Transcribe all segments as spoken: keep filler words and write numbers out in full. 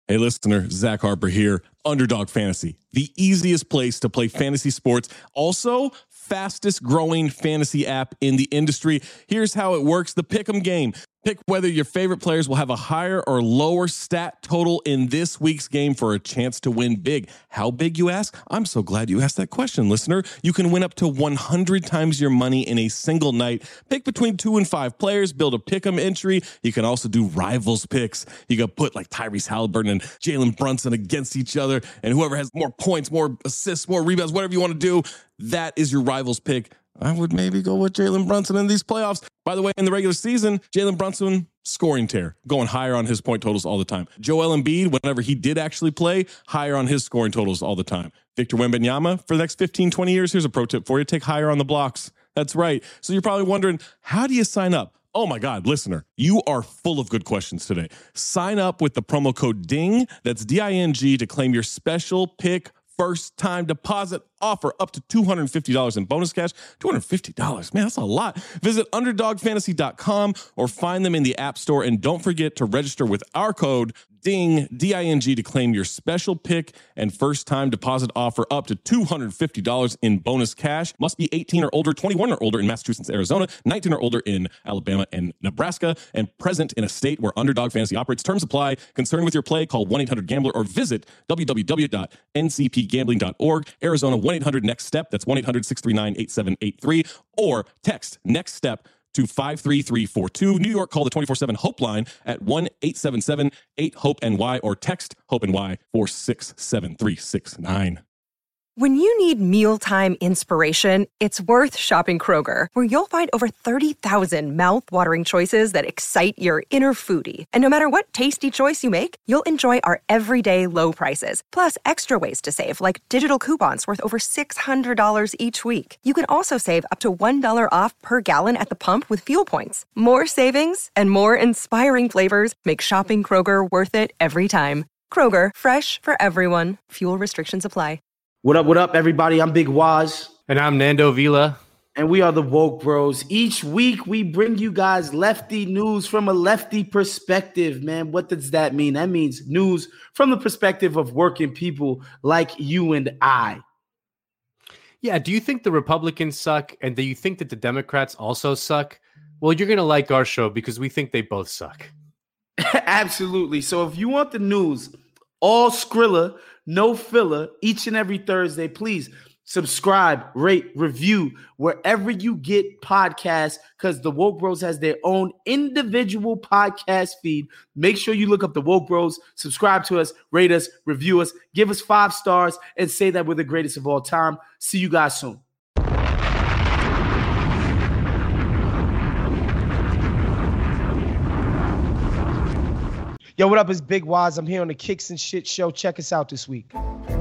Hey, listener, Zach Harper here. Underdog Fantasy, the easiest place to play fantasy sports. Also, fastest growing fantasy app in the industry. Here's how it works. The Pick'em game. Pick whether your favorite players will have a higher or lower stat total in this week's game for a chance to win big. How big, you ask? I'm so glad you asked that question, listener. You can win up to one hundred times your money in a single night. Pick between two and five players. Build a Pick'em entry. You can also do rivals picks. You can put like Tyrese Halliburton and Jalen Brunson against each other, and whoever has more points, more assists, more rebounds, whatever you want to do, that is your rivals pick. I would maybe go with Jalen Brunson in these playoffs. By the way, in the regular season, Jalen Brunson, scoring tear, going higher on his point totals all the time. Joel Embiid, whenever he did actually play, higher on his scoring totals all the time. Victor Wembanyama, for the next fifteen, twenty years, here's a pro tip for you. Take higher on the blocks. That's right. So you're probably wondering, how do you sign up? Oh my God, listener, you are full of good questions today. Sign up with the promo code DING, that's D I N G, to claim your special pick first time deposit offer up to two hundred fifty dollars in bonus cash. two hundred fifty dollars, man, that's a lot. Visit underdog fantasy dot com or find them in the App Store. And don't forget to register with our code DING, D I N G, to claim your special pick and first time deposit offer up to two hundred fifty dollars in bonus cash. Must be eighteen or older, twenty-one or older in Massachusetts, Arizona, nineteen or older in Alabama and Nebraska, and present in a state where Underdog Fantasy operates. Terms apply. Concerned with your play, call one eight hundred gambler or visit w w w dot n c p gambling dot org. Arizona, one eight hundred next step. That's one eight hundred six three nine eight seven eight three, or text next step to five three three four two. New York, call the twenty-four seven HOPE line at one eight seven seven eight hope N Y or text HOPE-NY four six seven three six nine. When you need mealtime inspiration, it's worth shopping Kroger, where you'll find over thirty thousand mouth-watering choices that excite your inner foodie. And no matter what tasty choice you make, you'll enjoy our everyday low prices, plus extra ways to save, like digital coupons worth over six hundred dollars each week. You can also save up to one dollar off per gallon at the pump with fuel points. More savings and more inspiring flavors make shopping Kroger worth it every time. Kroger, fresh for everyone. Fuel restrictions apply. What up, what up, everybody? I'm Big Waz. And I'm Nando Vila. And we are the Woke Bros. Each week, we bring you guys lefty news from a lefty perspective, man. What does that mean? That means news from the perspective of working people like you and I. Yeah, do you think the Republicans suck? And do you think that the Democrats also suck? Well, you're going to like our show because we think they both suck. Absolutely. So if you want the news, all Skrilla, no filler, each and every Thursday, please subscribe, rate, review wherever you get podcasts, because the Woke Bros has their own individual podcast feed. Make sure you look up the Woke Bros, subscribe to us, rate us, review us, give us five stars, and say that we're the greatest of all time. See you guys soon. Yo, what up? It's Big Waz. I'm here on the Kicks and Shit show. Check us out this week.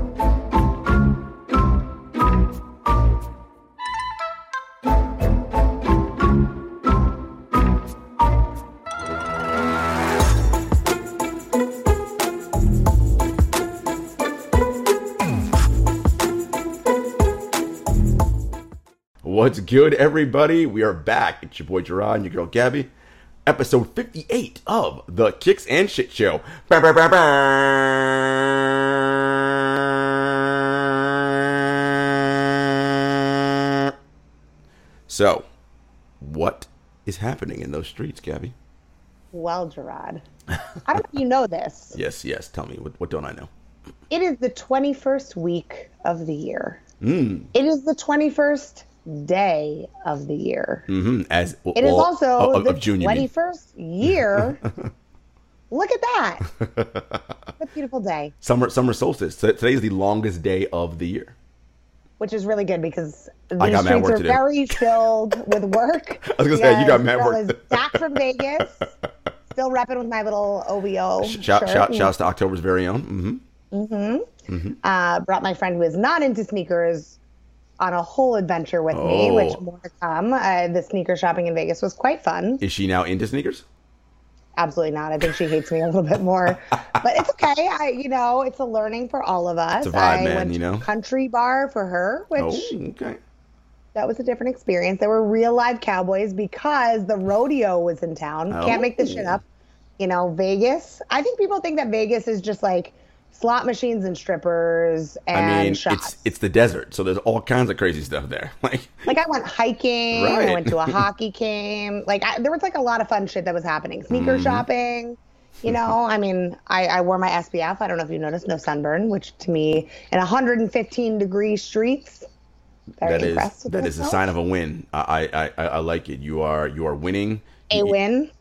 What's good, everybody? We are back. It's your boy Gerard and your girl Gabby. Episode fifty-eight of the Kicks and Shit Show. Bah, bah, bah, bah. So, what is happening in those streets, Gabby? Well, Gerard, I don't know if you know this. Yes, yes. Tell me. What, what don't I know? It is the twenty-first week of the year. Mm. It is the twenty-first day of the year. Mm-hmm. As it is all, also of, the of June, twenty-first year. Look at that. What a beautiful day. Summer summer solstice. Today is the longest day of the year. Which is really good because the streets are today. very filled with work. I was going to say, you got mad work. I was back from Vegas. Still repping with my little O V O Shout, shirt. shout, shouts to October's very own. Mm-hmm. Mm-hmm. Mm-hmm. Uh, brought my friend who is not into sneakers on a whole adventure with oh. me, which more to come. Uh, the sneaker shopping in Vegas was quite fun. Is she now into sneakers? Absolutely not. I think she hates me a little bit more, but it's okay. I, you know, it's a learning for all of us. It's a vibe, I man, went you know. to a country bar for her, which oh, okay. that was a different experience. There were real live cowboys because the rodeo was in town. Oh. Can't make this shit up. You know, Vegas. I think people think that Vegas is just like slot machines and strippers and I mean, shots. it's it's the desert, so there's all kinds of crazy stuff there. Like, like I went hiking. Right. I went to a hockey game. Like I, there was like a lot of fun shit that was happening. Sneaker Mm-hmm. shopping. You know, I mean, I, I wore my S P F. I don't know if you noticed, no sunburn, which to me, in one hundred fifteen degree streets, very that is impressed with that is a myself. sign of a win. I, I I I like it. You are you are winning. A You- win.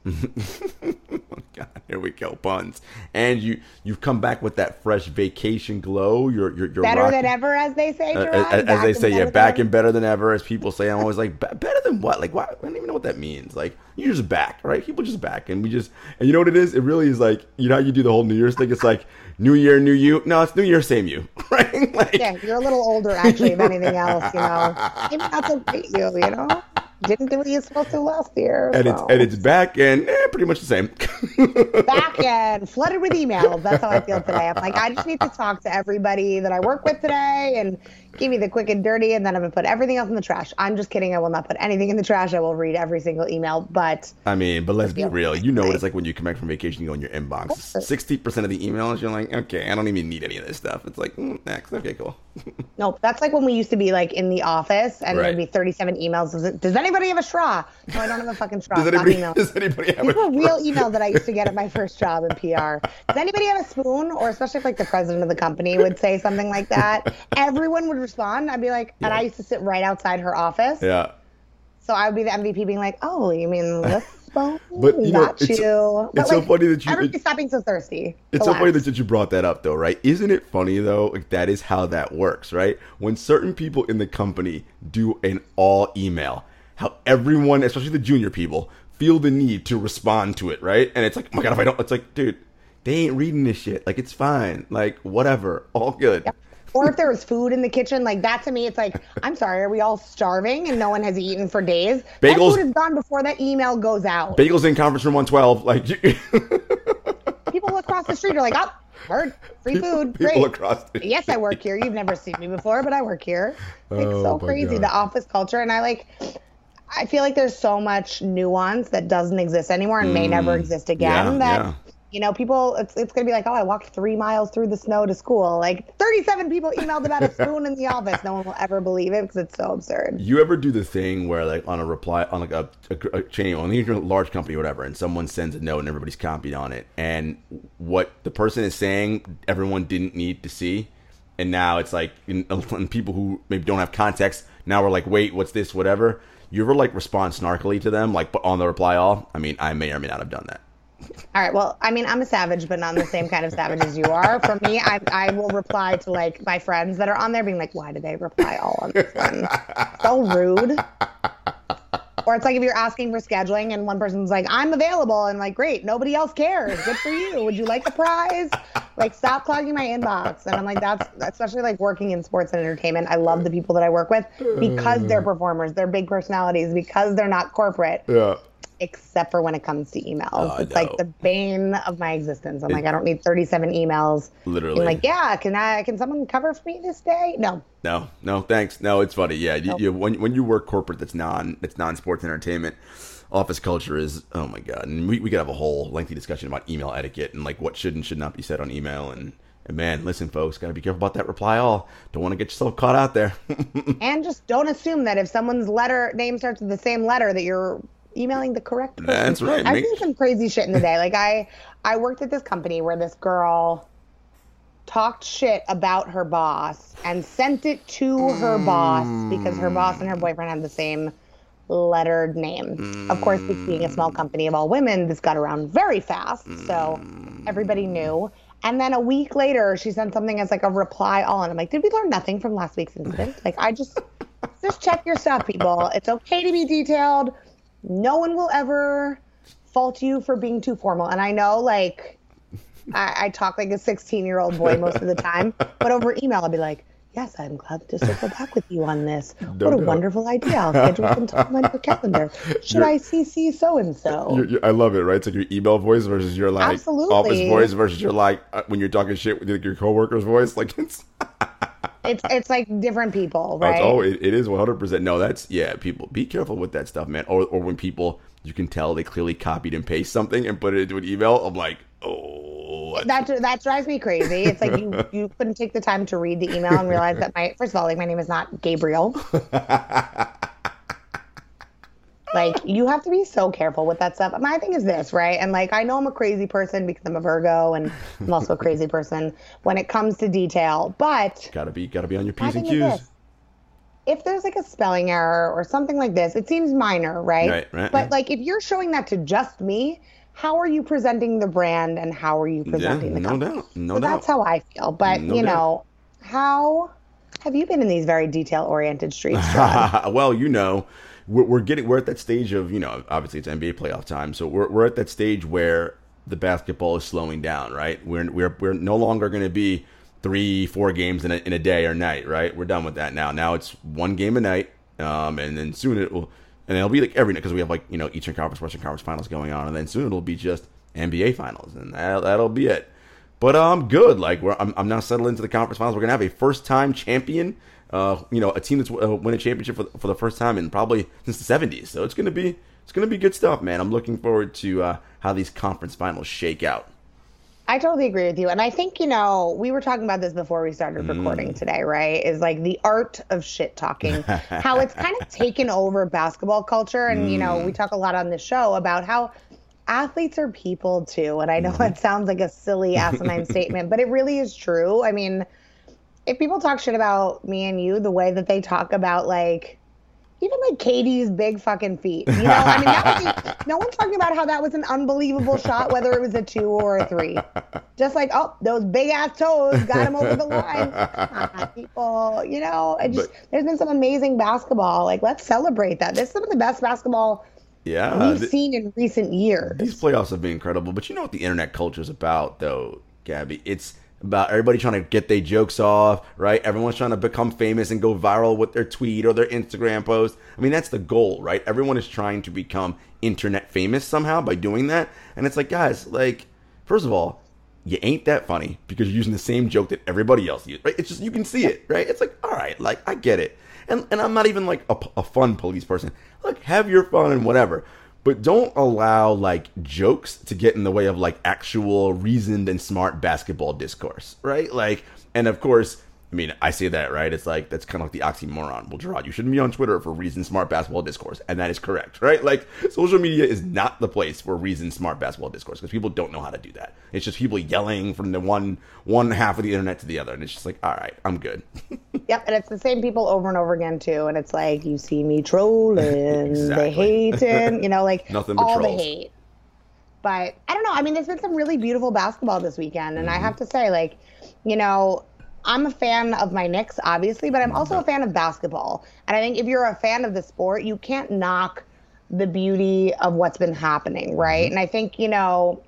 Oh God, here we go, puns. And you you've come back with that fresh vacation glow. You're you're, you're Better rock- than ever, as they say, Uh, Gerard. as, as Back they and say, yeah, better back than and better than ever. As people say, I'm always like, "Be- better than what? Like, what? I don't even know what that means. Like, you're just back, right? People just back, and we just, and you know what it is? It really is like, you know how you do the whole New Year's thing? It's like New Year, new you. No, it's New Year, same you, right? Like, Yeah, you're a little older, actually, if anything else, you know. Maybe not so great, you, you know. Didn't do what you were supposed to last year. and it's so. and it's back and eh, pretty much the same. Back and flooded with emails. That's how I feel today. I'm like, I just need to talk to everybody that I work with today and give me the quick and dirty, and then I'm going to put everything else in the trash. I'm just kidding. I will not put anything in the trash. I will read every single email, but I mean, but let's be Yeah. real. You know what it's like when you come back from vacation, you go in your inbox. sixty percent of the emails, you're like, okay, I don't even need any of this stuff. It's like, mm, next. Okay, cool. nope. That's like when we used to be like in the office and Right. there'd be thirty-seven emails. Does, it, does anybody have a straw? No, I don't have a fucking straw. Does Stop anybody, emailing. does anybody have These were a real emails that I used to get at my first job in P R. Does anybody have a spoon? Or especially if like the president of the company would say something like that, everyone would respond. I'd be like, and I used to sit right outside her office. Yeah. So I would be the M V P being like, oh, you mean this spoon? But, We you know, got it's- you. But, it's so like, funny that you- Everybody's stop being so thirsty. It's so Relax. funny that you brought that up, though, right? Isn't it funny, though? Like, that is how that works, right? When certain people in the company do an all email, how everyone, especially the junior people, feel the need to respond to it, right? And it's like, oh my God, if I don't, it's like, dude, they ain't reading this shit. Like, it's fine. Like, whatever. All good. Yep. Or if there was food in the kitchen, like that to me, it's like, I'm sorry, are we all starving and no one has eaten for days? Bagels- That food is gone before that email goes out. Bagels in conference room one twelve. Like, People across the street are like, oh, heard, free food, people great. across the Yes, I work here. You've never seen me before, but I work here. It's Oh, so my crazy, God. the office culture. And I like, I feel like there's so much nuance that doesn't exist anymore and may never exist again. yeah, that yeah. you know, people, it's it's gonna be like, oh, I walked three miles through the snow to school. Like thirty-seven people emailed about a spoon in the office. No one will ever believe it because it's so absurd. You ever do the thing where, like, on a reply, on like a, a, a chain, on a large company or whatever, and someone sends a note and everybody's copied on it, and what the person is saying, everyone didn't need to see, and now it's like, and, and people who maybe don't have context now are like, wait, what's this, whatever. You ever like respond snarkily to them, like on the reply all? I mean, I may or may not have done that. All right. Well, I mean, I'm a savage, but not the same kind of savage as you are. For me, I I will reply to like my friends that are on there being like, why did they reply all on this one? So rude. Or it's like if you're asking for scheduling and one person's like, I'm available, and like, great, nobody else cares. Good for you. Would you like a prize? Like, stop clogging my inbox. And I'm like, that's especially like working in sports and entertainment. I love the people that I work with because they're performers, they're big personalities, because they're not corporate. Yeah. Except for when it comes to emails. Oh, it's no. like the bane of my existence. I'm like, I don't need thirty-seven emails. Literally. Being like, yeah, can I? Can someone cover for me this day? No. No, no, thanks. No, it's funny. Yeah, you, Nope. you, when when you work corporate, that's non that's non sports entertainment. Office culture is, oh my God, and we we could have a whole lengthy discussion about email etiquette and like what should and should not be said on email. And, and man, listen, folks, gotta be careful about that reply all. Don't want to get yourself caught out there. And just don't assume that if someone's letter name starts with the same letter that you're emailing the correct person. That's right. I've Make- seen some crazy shit in the day. Like I, I worked at this company where this girl talked shit about her boss and sent it to her boss because her boss and her boyfriend had the same lettered name. Of course, this being a small company of all women, this got around very fast, so everybody knew. And then a week later, she sent something as like a reply all, and I'm like, did we learn nothing from last week's incident? Like, I just just check your stuff, people. It's okay to be detailed. No one will ever fault you for being too formal. And I know, like, I, I talk like a sixteen-year-old boy most of the time, but over email, I'll be like, yes, I'm glad to circle back with you on this. What a doubt. wonderful idea. I'll schedule some time on your calendar. Should You're- I C C so-and-so? You're- you're- I love it, right? It's like your email voice versus your like Absolutely. office voice versus your like uh, when you're talking shit with like, your coworker's voice. Like it's it's it's like different people, Oh, right? it's, oh it, it is one hundred percent. No, that's, yeah, people, be careful with that stuff, man. Or, or when people, you can tell they clearly copied and pasted something and put it into an email. I'm like, oh. That that drives me crazy. It's like you you couldn't take the time to read the email and realize that my first of all, like my name is not Gabriel. Like you have to be so careful with that stuff. My thing is this, right? And like I know I'm a crazy person because I'm a Virgo and I'm also a crazy person when it comes to detail. But Gotta be, gotta be on your my P's and thing is Q's. this. If there's like a spelling error or something like this, it seems minor, right? Right, right, But right. like if you're showing that to just me, how are you presenting the brand and how are you presenting the no company? doubt, no so doubt. that's how I feel. But No you doubt. know, how have you been in these very detail-oriented streets, John? Well, you know, we're, we're getting we're at that stage of, you know, obviously it's N B A playoff time, so we're we're at that stage where the basketball is slowing down, right? We're we're we're no longer going to be three, four games in a, in a day or night, right? We're done with that now. Now it's one game a night, um, and then soon it will, and it'll be like every night because we have like, you know, Eastern Conference, Western Conference finals going on, and then soon it'll be just N B A finals, and that that'll be it. But I'm um, good. Like we're, I'm, I'm now settled into the conference finals. We're gonna have a first time champion. Uh, you know, a team that's uh, win a championship for, for the first time in probably since the seventies. So it's gonna be it's gonna be good stuff, man. I'm looking forward to uh, how these conference finals shake out. I totally agree with you. And I think, you know, we were talking about this before we started Mm. recording today, right? Is like the art of shit talking, how it's kind of taken over basketball culture. And, you know, we talk a lot on the show about how athletes are people too. And I know it sounds like a silly asinine statement, but it really is true. I mean, if people talk shit about me and you the way that they talk about like, even like Katie's big fucking feet, you know, I mean, that was, no one's talking about how that was an unbelievable shot, whether it was a two or a three. Just like, oh, those big ass toes got him over the line. Ah, people, you know, I just, But- there's been some amazing basketball. Like, let's celebrate that. This is some of the best basketball Yeah, we've th- seen in recent years. these playoffs have been incredible. But you know what the internet culture is about, though, Gabby? It's about everybody trying to get their jokes off, right? Everyone's trying to become famous and go viral with their tweet or their Instagram post. I mean, that's the goal, right? Everyone is trying to become internet famous somehow by doing that. And it's like, guys, like, first of all, you ain't that funny because you're using the same joke that everybody else uses, right? It's just, you can see it, right? It's like, all right, like, I get it. And and I'm not even like a, a fun police person. Look, have your fun and whatever. But don't allow like jokes to get in the way of like actual reasoned and smart basketball discourse, right? Like, and of course, I mean, I say that, right? It's like, that's kind of like the oxymoron. Well, Gerard, you shouldn't be on Twitter for reasoned smart basketball discourse. And that is correct, right? Like, social media is not the place for reasoned smart basketball discourse because people don't know how to do that. It's just people yelling from the one one half of the internet to the other. And it's just like, all right, I'm good. Yep, and it's the same people over and over again too. And it's like, you see me trolling, Exactly. the hating, you know, like Nothing but all trolls. the hate. But I don't know. I mean, there's been some really beautiful basketball this weekend, and I have to say, like, you know, I'm a fan of my Knicks, obviously, but I'm also a fan of basketball. And I think if you're a fan of the sport, you can't knock the beauty of what's been happening, right? And I think, you know,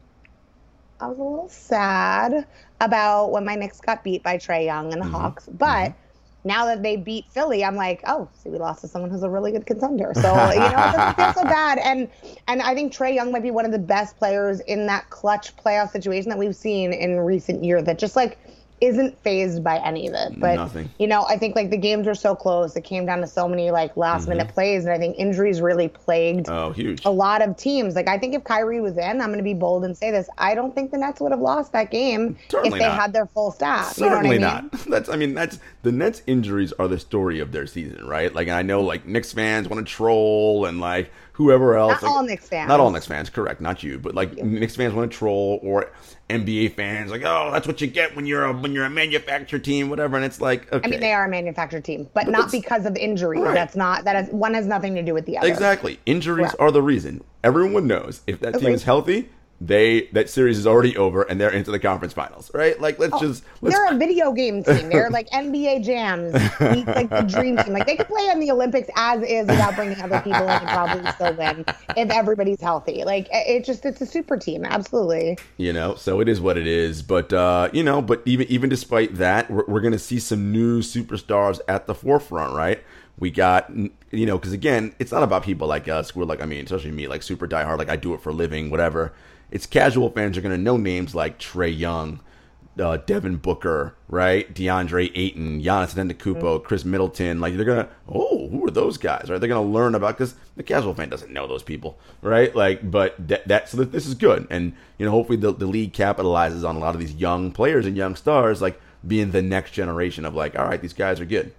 I was a little sad about when my Knicks got beat by Trae Young and the Hawks, but now that they beat Philly, I'm like, oh, see, we lost to someone who's a really good contender. So, you know, it doesn't feel so bad. And and I think Trae Young might be one of the best players in that clutch playoff situation that we've seen in recent years that just like isn't phased by any of it. But, Nothing. you know, I think like the games were so close. It came down to so many like last minute plays. And I think injuries really plagued Oh, huge. a lot of teams. Like, I think if Kyrie was in, I'm going to be bold and say this, I don't think the Nets would have lost that game Certainly if they not. had their full staff. Certainly you know what I mean? not. That's, I mean, that's the Nets injuries are the story of their season, right? Like, I know like Knicks fans want to troll and like whoever else. Not like, all Knicks fans. Not all Knicks fans, correct? Not you, but like Knicks fans want to troll, or N B A fans like, oh, that's what you get when you're a when you're a manufactured team, whatever. And it's like, okay, I mean, they are a manufactured team, but, But not that's- because of injuries. Right. That's not, that has, one has nothing to do with the other. exactly. Injuries Correct. are the reason. Everyone knows if that team Agreed. is healthy, they that series is already over and they're into the conference finals, right? Like, let's just let's They're a video game team. They're like N B A jams. Meets, like the dream team. Like they could play in the Olympics as is without bringing other people in and probably still win if everybody's healthy. Like it it just it's a super team. Absolutely. You know, so it is what it is. But uh, you know, but even even despite that, we're, we're going to see some new superstars at the forefront, right? We got, you know, because again, it's not about people like us. We're like, I mean, especially me, like super diehard, like I do it for a living, whatever. It's casual fans are going to know names like Trae Young, uh, Devin Booker, right? DeAndre Ayton, Giannis Antetokounmpo, mm-hmm. Chris Middleton. Like they're gonna, oh, who are those guys? Right? They're gonna learn about because the casual fan doesn't know those people, right? Like, but that, that so that this is good, and you know, hopefully the, the league capitalizes on a lot of these young players and young stars, like being the next generation of like, all right, these guys are good.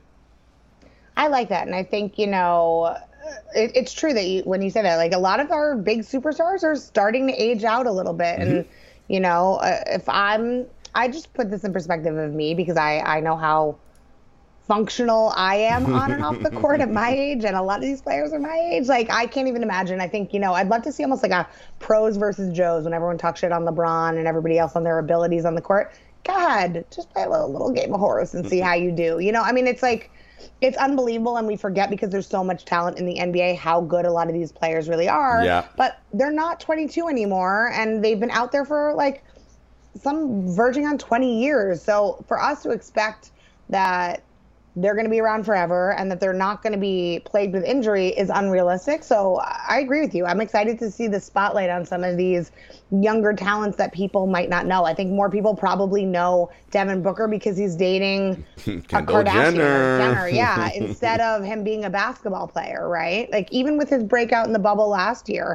I like that, and I think you know. It, it's true that you, when you say that, like a lot of our big superstars are starting to age out a little bit. Mm-hmm. And, you know, uh, if I'm, I just put this in perspective of me because I, I know how functional I am on and off the court at my age. And a lot of these players are my age. Like, I can't even imagine. I think, you know, I'd love to see almost like a pros versus Joes when everyone talks shit on LeBron and everybody else on their abilities on the court. God, just play a little, little game of horse and see how you do. You know, I mean, it's like, it's unbelievable, and we forget because there's so much talent in the N B A how good a lot of these players really are. Yeah. But they're not twenty-two anymore, and they've been out there for like some verging on twenty years. So for us to expect that they're going to be around forever and that they're not going to be plagued with injury is unrealistic. So I agree with you. I'm excited to see the spotlight on some of these younger talents that people might not know. I think more people probably know Devin Booker because he's dating a Kardashian Jenner. Jenner, yeah, instead of him being a basketball player, right? Like even with his breakout in the bubble last year,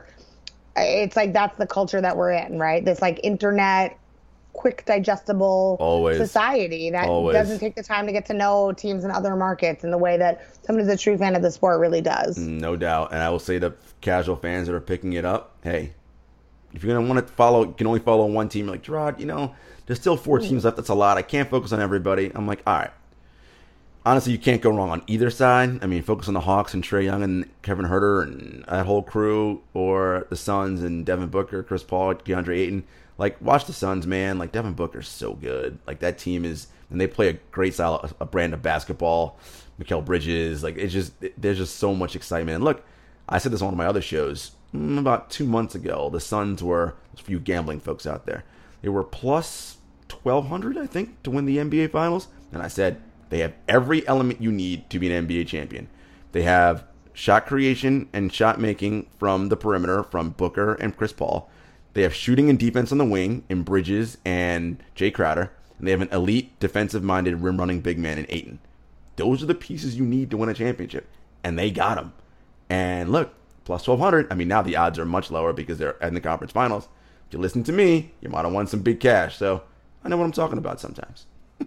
it's like that's the culture that we're in, right? This like internet quick digestible Always. society that Always. doesn't take the time to get to know teams in other markets in the way that someone who's a true fan of the sport really does. No doubt. And I will say to casual fans that are picking it up, hey, if you're going to want to follow, you can only follow one team. You're like, Gerard, you know, there's still four teams left. That's a lot. I can't focus on everybody. I'm like, all right. Honestly, you can't go wrong on either side. I mean, focus on the Hawks and Trae Young and Kevin Huerter and that whole crew, or the Suns and Devin Booker, Chris Paul, DeAndre Ayton. Like, watch the Suns, man. Like, Devin Booker's so good. Like, that team is, and they play a great style, a brand of basketball. Mikal Bridges, like, it's just, it, there's just so much excitement. And look, I said this on one of my other shows mm, about two months ago. The Suns were, there's a few gambling folks out there. They were plus twelve hundred, I think, to win the N B A Finals. And I said, they have every element you need to be an N B A champion. They have shot creation and shot making from the perimeter from Booker and Chris Paul. They have shooting and defense on the wing in Bridges and Jay Crowder. And they have an elite defensive-minded rim-running big man in Ayton. Those are the pieces you need to win a championship. And they got them. And look, plus twelve hundred. I mean, now the odds are much lower because they're in the conference finals. If you listen to me, you might have won some big cash. So I know what I'm talking about sometimes.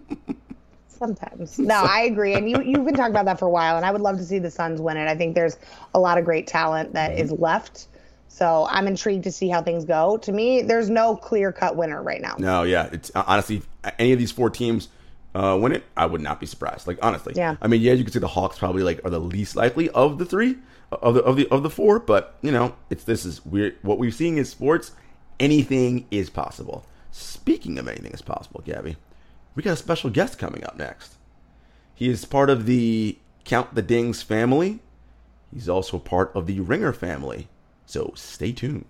Sometimes. No, I agree. And you, you've been talking about that for a while. And I would love to see the Suns win it. I think there's a lot of great talent that is left. So I'm intrigued to see how things go. To me, there's no clear-cut winner right now. No, yeah. It's uh, honestly, any of these four teams uh, win it, I would not be surprised. Like, honestly. Yeah. I mean, yeah, you could say the Hawks probably like are the least likely of the three, of the of the of the four. But you know, it's this is weird. What we're seeing in sports, anything is possible. Speaking of anything is possible, Gabby, we got a special guest coming up next. He is part of the Count the Dings family. He's also part of the Ringer family. So stay tuned.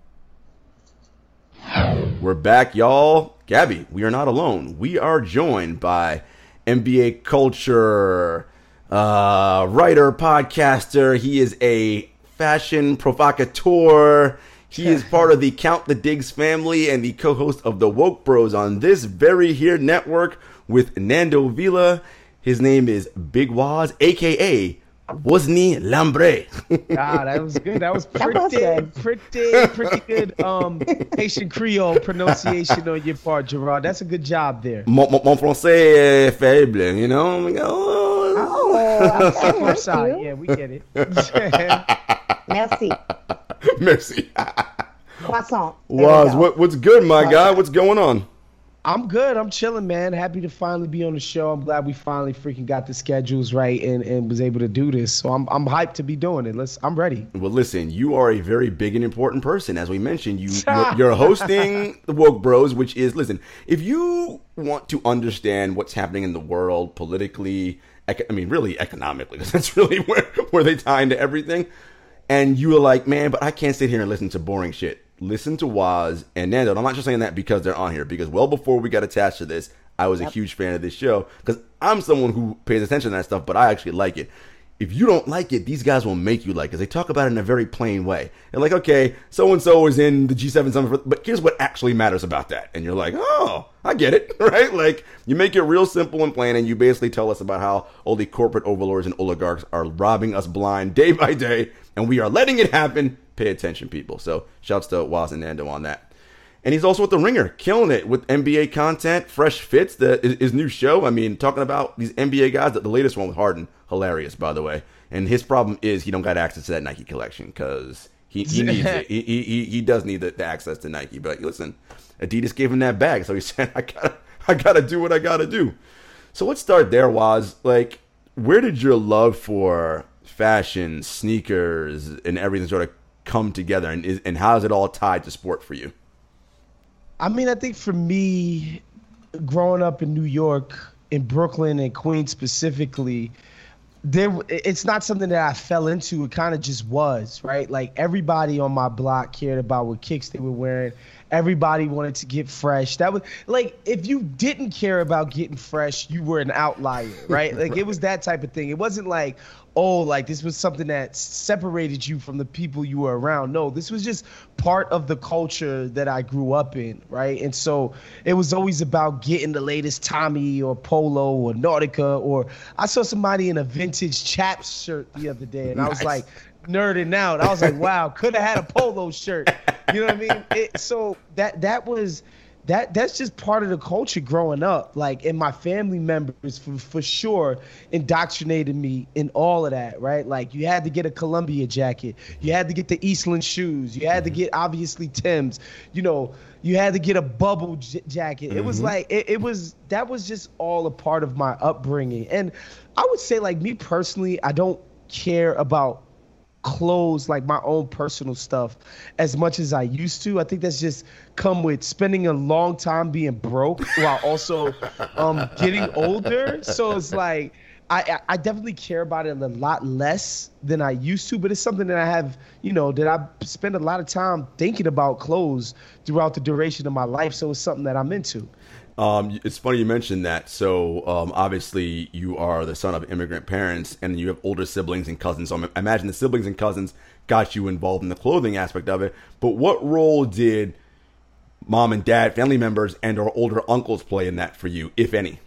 We're back, y'all. Gabby, we are not alone. We are joined by N B A culture, uh, writer, podcaster. He is a fashion provocateur. He is part of the Count the Digs family and the co-host of the Woke Bros on this very here network with Nando Vila. His name is Big Waz, a k a. Wozni Lambre. Ah, that was good. That was pretty, That was good. pretty, pretty good. Um, Haitian Creole pronunciation on your part, Gerard. That's a good job there. Mon, mon, mon français est faible, you know. We go, Oh, okay, From thank side. you. Yeah, we get it. Merci. Merci. Croissant. There we Waz, go. what, what's good, my guy? What's going on? I'm good. I'm chilling, man. Happy to finally be on the show. I'm glad we finally freaking got the schedules right and, and was able to do this. So I'm I'm hyped to be doing it. Let's. I'm ready. Well, listen, you are a very big and important person. As we mentioned, you you're, you're hosting the Woke Bros, which is, listen, if you want to understand what's happening in the world politically, ec- I mean, really economically, because that's really where where they tie into everything. And you were like, man, but I can't sit here and listen to boring shit. Listen to Waz and Nando. And I'm not just saying that because they're on here, because well before we got attached to this, I was yep. a huge fan of this show because I'm someone who pays attention to that stuff, but I actually like it. if you don't like it, these guys will make you like it. They talk about it in a very plain way. They're like, okay, so-and-so is in the G seven Summit, but here's what actually matters about that. And you're like, oh, I get it, right? Like, you make it real simple and plain, and you basically tell us about how all the corporate overlords and oligarchs are robbing us blind day by day, and we are letting it happen. Pay attention, people. So, shouts to Waz and Nando on that. And he's also with The Ringer, killing it with N B A content, Fresh Fits, the, his new show. I mean, talking about these N B A guys, the latest one with Harden, hilarious, by the way. And his problem is he don't got access to that Nike collection because he, he needs it. He, he, he does need the, the access to Nike. But listen, Adidas gave him that bag, so he said, I gotta, I gotta do what I gotta do. So let's start there, Waz. Like, where did your love for fashion, sneakers, and everything sort of come together? And, is, and how is it all tied to sport for you? I mean, I think for me, growing up in New York, in Brooklyn and Queens specifically, there it's not something that I fell into. It kind of just was, right? Like, everybody on my block cared about what kicks they were wearing. Everybody wanted to get fresh. That was like, if you didn't care about getting fresh, you were an outlier, right? Like, it was that type of thing. It wasn't like, oh, like this was something that separated you from the people you were around. No, this was just part of the culture that I grew up in, right? And so it was always about getting the latest Tommy or Polo or Nautica, or I saw somebody in a vintage Chaps shirt the other day, and nice. I was like nerding out. I was like, wow, could have had a Polo shirt. You know what I mean? It, so that that was that that's just part of the culture growing up. Like, and my family members for for sure indoctrinated me in all of that, right? Like, you had to get a Columbia jacket, you had to get the Eastland shoes, you had to get obviously Tim's, you know, you had to get a bubble j- jacket. Mm-hmm. It was like it, it was that was just all a part of my upbringing. And I would say, like, me personally, I don't care about clothes, like my own personal stuff, as much as I used to. I think that's just come with spending a long time being broke while also um, getting older. So it's like I, I definitely care about it a lot less than I used to, but it's something that I have, you know, that I spend a lot of time thinking about clothes throughout the duration of my life. So it's something that I'm into. Um, it's funny you mentioned that. So um, obviously you are the son of immigrant parents, and you have older siblings and cousins. So I imagine the siblings and cousins got you involved in the clothing aspect of it. But what role did mom and dad, family members, and or older uncles play in that for you, if any?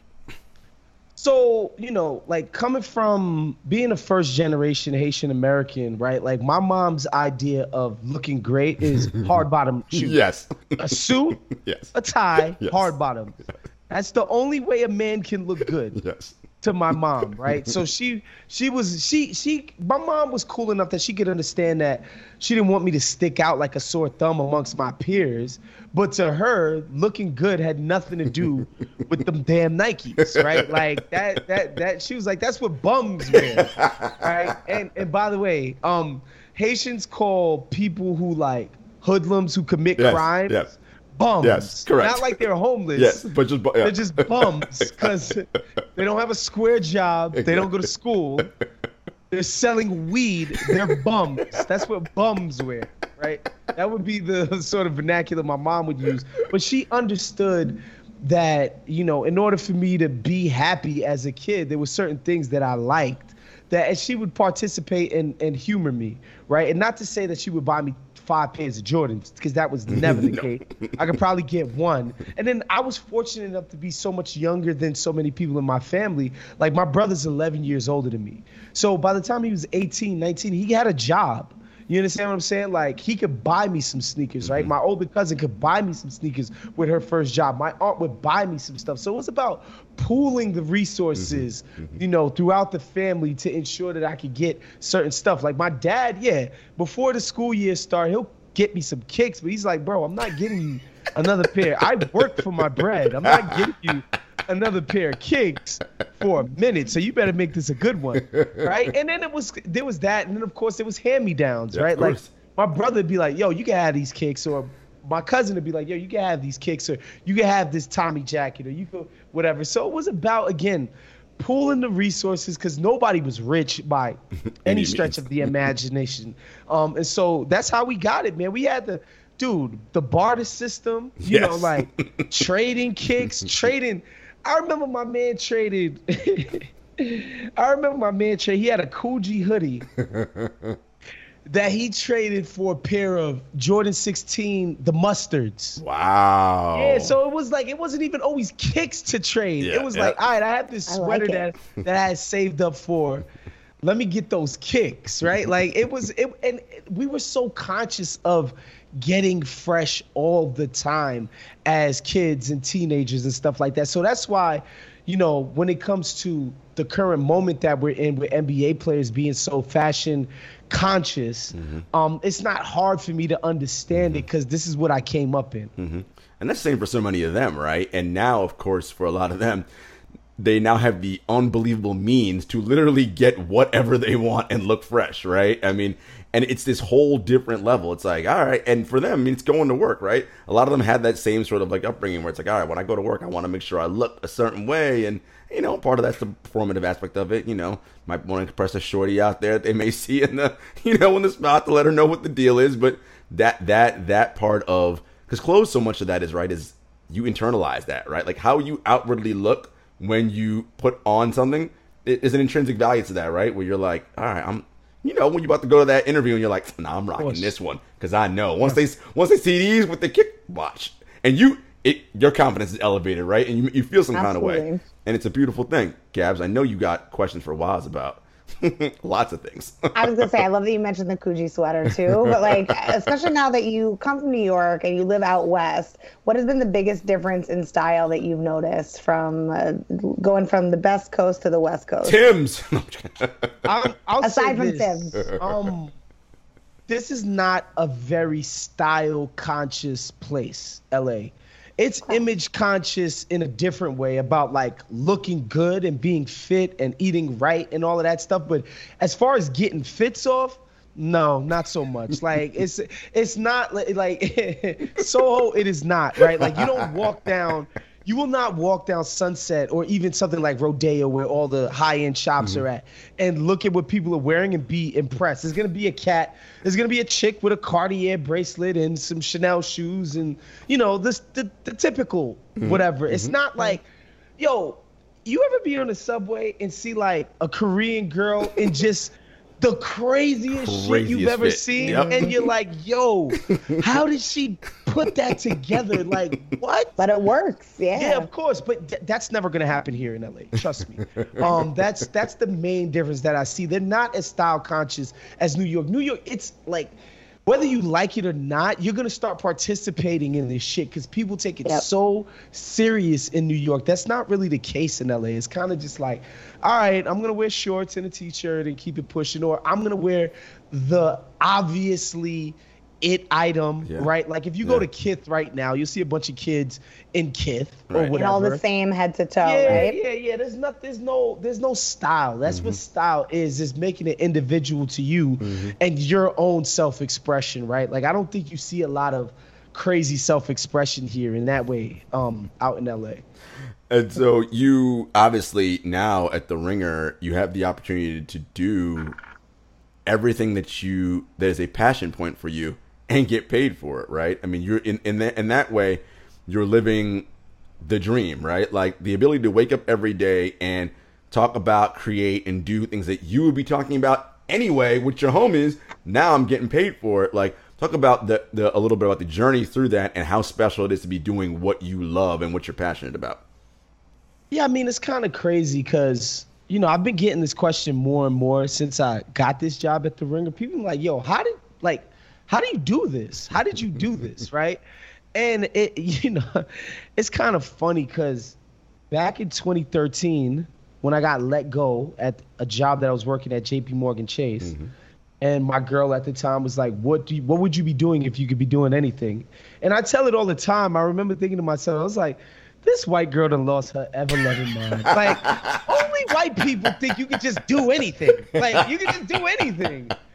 So, you know, like, coming from being a first generation Haitian American, right? Like, my mom's idea of looking great is hard bottom shoes. Yes. A suit, yes. A tie, yes. hard bottom. Yes. That's the only way a man can look good. Yes. To my mom, right? So she she was she she my mom was cool enough that she could understand that she didn't want me to stick out like a sore thumb amongst my peers, but to her, looking good had nothing to do with them damn Nikes, right? Like that that that she was like, that's what bums wear, right? And and by the way, um, Haitians call people who like hoodlums who commit yes, crimes. Yes. Bums. Yes, correct. Not like they're homeless. Yes, but just yeah. They're just bums because they don't have a square job. They don't go to school. They're selling weed. They're bums. That's what bums wear, right? That would be the sort of vernacular my mom would use. But she understood that, you know, in order for me to be happy as a kid, there were certain things that I liked that, and she would participate and, and humor me, right? And not to say that she would buy me five pairs of Jordans, because that was never the no. case. I could probably get one. And then I was fortunate enough to be so much younger than so many people in my family. Like, my brother's eleven years older than me. So by the time he was eighteen, nineteen, he had a job. You understand what I'm saying? Like, he could buy me some sneakers, right? Mm-hmm. My older cousin could buy me some sneakers with her first job. My aunt would buy me some stuff. So it was about pooling the resources, mm-hmm. you know, throughout the family to ensure that I could get certain stuff. Like, my dad, yeah, before the school year started, he'll get me some kicks, but he's like, bro, I'm not getting you another pair. I work for my bread. I'm not getting you another pair of kicks for a minute, so you better make this a good one, right? And then it was there was that, and then of course there was hand-me-downs, yeah, right? Like, my brother would be like, yo, you can have these kicks, or my cousin would be like, yo, you can have these kicks, or you can have this Tommy jacket, or you could whatever. So it was about, again, pooling the resources, because nobody was rich by any stretch of the imagination. Um, and so that's how we got it, man. We had the dude, the barter system, you yes. know, like trading kicks, trading. I remember my man traded I remember my man Trey. He had a Coogee hoodie that he traded for a pair of Jordan sixteen, the Mustards. Wow. Yeah, so it was like it wasn't even always kicks to trade. Yeah, it was yeah. like, all right, I have this I sweater like that it. that I had saved up for. Let me get those kicks, right? Like it was, it, and we were so conscious of getting fresh all the time as kids and teenagers and stuff like that. So that's why, you know, when it comes to the current moment that we're in with N B A players being so fashion conscious, mm-hmm. um, it's not hard for me to understand mm-hmm. it because this is what I came up in. Mm-hmm. And that's the same for so many of them, right? And now, of course, for a lot of them, they now have the unbelievable means to literally get whatever they want and look fresh, right? I mean, and it's this whole different level. It's like, all right, and for them, I mean, it's going to work, right? A lot of them had that same sort of like upbringing where it's like, all right, when I go to work, I want to make sure I look a certain way, and you know, part of that's the performative aspect of it. You know, might want to impress a shorty out there that they may see in the, you know, in the spot to let her know what the deal is. But that that that part of, because clothes, so much of that is right is you internalize that, right? Like how you outwardly look when you put on something is an intrinsic value to that, right? Where you're like, all right, I'm, you know, when you're about to go to that interview and you're like, nah, I'm rocking this one because I know once they once they see these with the kick watch and you, it your confidence is elevated, right? And you you feel some Absolutely. kind of way, and it's a beautiful thing. Gabs, I know you got questions for Waz about lots of things. I was gonna say, I love that you mentioned the Coogee sweater too, but like, especially now that you come from New York and you live out west, what has been the biggest difference in style that you've noticed from uh, going from the best coast to the west coast? Tim's. I'll, I'll Aside from this. Tim's. Um, this is not a very style conscious place, L A. It's image conscious in a different way about like looking good and being fit and eating right and all of that stuff. But as far as getting fits off, no, not so much. Like it's it's not like, like Soho. It is not right. Like you don't walk down. You will not walk down Sunset or even something like Rodeo where all the high-end shops mm-hmm. are at and look at what people are wearing and be impressed. There's going to be a cat. There's going to be a chick with a Cartier bracelet and some Chanel shoes and, you know, this the, the typical mm-hmm. whatever. Mm-hmm. It's not like, yo, you ever be on the subway and see like a Korean girl in just the craziest, craziest shit you've ever fit. seen? Yep. And you're like, yo, how did she put that together? Like, what? But it works, yeah. Yeah, of course, but th- that's never gonna happen here in L A. Trust me. Um, that's that's the main difference that I see. They're not as style conscious as New York. New York, it's like whether you like it or not, you're gonna start participating in this shit because people take it yep. so serious in New York. That's not really the case in L A. It's kind of just like, all right, I'm gonna wear shorts and a t-shirt and keep it pushing, or I'm gonna wear the obviously it item, yeah. right? Like if you yeah. go to Kith right now, you'll see a bunch of kids in Kith or right. whatever. And all the same head to toe, yeah, right? Yeah, yeah, There's not, there's no, there's no style. That's mm-hmm. what style is, is making it individual to you mm-hmm. and your own self-expression, right? Like I don't think you see a lot of crazy self-expression here in that way um, out in L A. And so you obviously now at the Ringer, you have the opportunity to do everything that you that is a passion point for you and get paid for it, right? I mean, you're in in that in that way, you're living the dream, right? Like the ability to wake up every day and talk about, create, and do things that you would be talking about anyway with your homies. Now I'm getting paid for it. Like talk about the the a little bit about the journey through that and how special it is to be doing what you love and what you're passionate about. Yeah, I mean, it's kind of crazy because, you know, I've been getting this question more and more since I got this job at the Ringer. People are like, yo, how did, like, how do you do this? How did you do this, right? And, it, you know, it's kind of funny because back in twenty thirteen, when I got let go at a job that I was working at J P Morgan Chase, mm-hmm. and my girl at the time was like, what do you, what would you be doing if you could be doing anything? And I tell it all the time. I remember thinking to myself, I was like, this white girl done lost her ever-loving mind. Like, only white people think you can just do anything. Like, you can just do anything.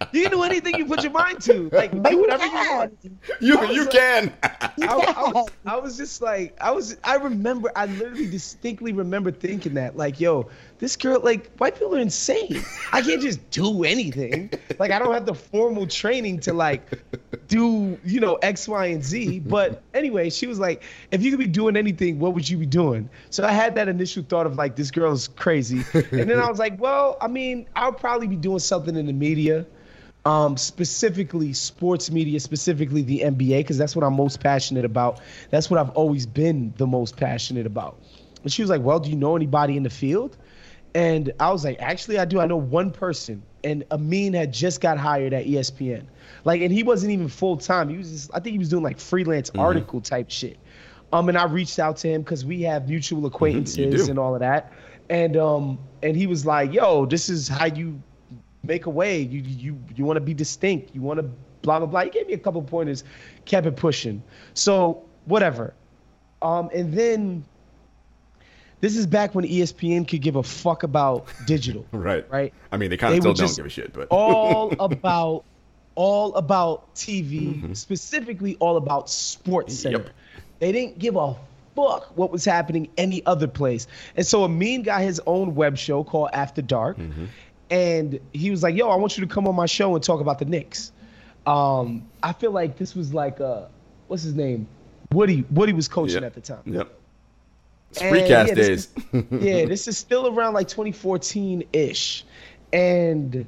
You can do anything you put your mind to. Like, But do you whatever you can. want. You I was you like- can. I, I, was, I was just like, I was, I remember, I literally distinctly remember thinking that, like, yo, this girl, like, white people are insane. I can't just do anything. Like, I don't have the formal training to, like, do, you know, X, Y, and Z. But anyway, she was like, if you could be doing anything, what would you be doing? So I had that initial thought of, like, this girl is crazy. And then I was like, well, I mean, I'll probably be doing something in the media. Um, specifically sports media, specifically the N B A, because that's what I'm most passionate about. That's what I've always been the most passionate about. And she was like, well, do you know anybody in the field? And I was like, actually, I do. I know one person. And Amin had just got hired at E S P N. Like, and he wasn't even full time. He was just, I think he was doing like freelance mm-hmm. article type shit. Um, and I reached out to him because we have mutual acquaintances mm-hmm, and all of that. And um, and he was like, yo, this is how you make a way. You you you want to be distinct. You want to blah blah blah. He gave me a couple pointers, kept it pushing. So whatever. Um, and then this is back when E S P N could give a fuck about digital. Right. Right. I mean, they kind of still don't give a shit, but all about all about T V, mm-hmm. specifically all about Sports Center. Yep. They didn't give a fuck what was happening any other place. And so Amin got his own web show called After Dark. Mm-hmm. And he was like, yo, I want you to come on my show and talk about the Knicks. Um, I feel like this was like, uh, what's his name? Woody. Woody was coaching yep. at the time. Yep. Spreecast yeah, days. Is, yeah, this is still around like twenty fourteen-ish. And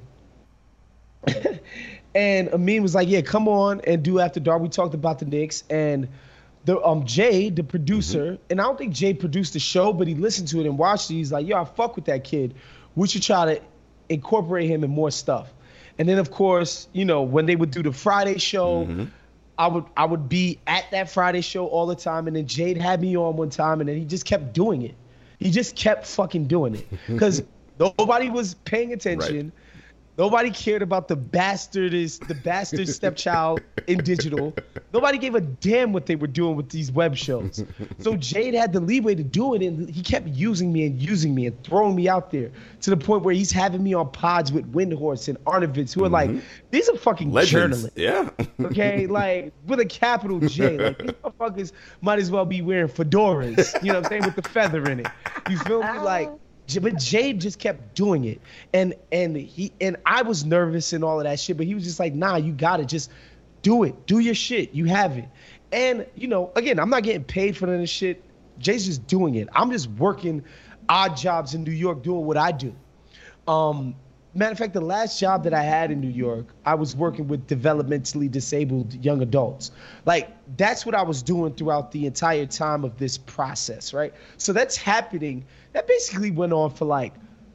and Amin was like, yeah, come on and do After Dark. We talked about the Knicks. And the um Jay, the producer, mm-hmm. and I don't think Jay produced the show, but he listened to it and watched it. He's like, yo, I fuck with that kid. We should try to incorporate him in more stuff. And then of course, you know, when they would do the Friday show, mm-hmm. I would I would be at that Friday show all the time. And then Jade had me on one time, and then he just kept doing it. He just kept fucking doing it because nobody was paying attention. Right. Nobody cared about the bastard is the bastard stepchild in digital. Nobody gave a damn what they were doing with these web shows. So Jade had the leeway to do it, and he kept using me and using me and throwing me out there to the point where he's having me on pods with Windhorst and Arnovitz, who are like, these are fucking legends. Journalists. Yeah. Okay, like with a capital J. Like these motherfuckers might as well be wearing fedoras, you know what I'm saying, with the feather in it. You feel me? Like, but Jade just kept doing it, and and he and I was nervous and all of that shit, but he was just like, nah, you got it, just do it, do your shit, you have it. And you know, again, I'm not getting paid for none of this shit. Jay's just doing it. I'm just working odd jobs in New York doing what I do. Um, matter of fact, the last job that I had in New York, I was working with developmentally disabled young adults. Like, that's what I was doing throughout the entire time of this process, right? So that's happening. That basically went on for like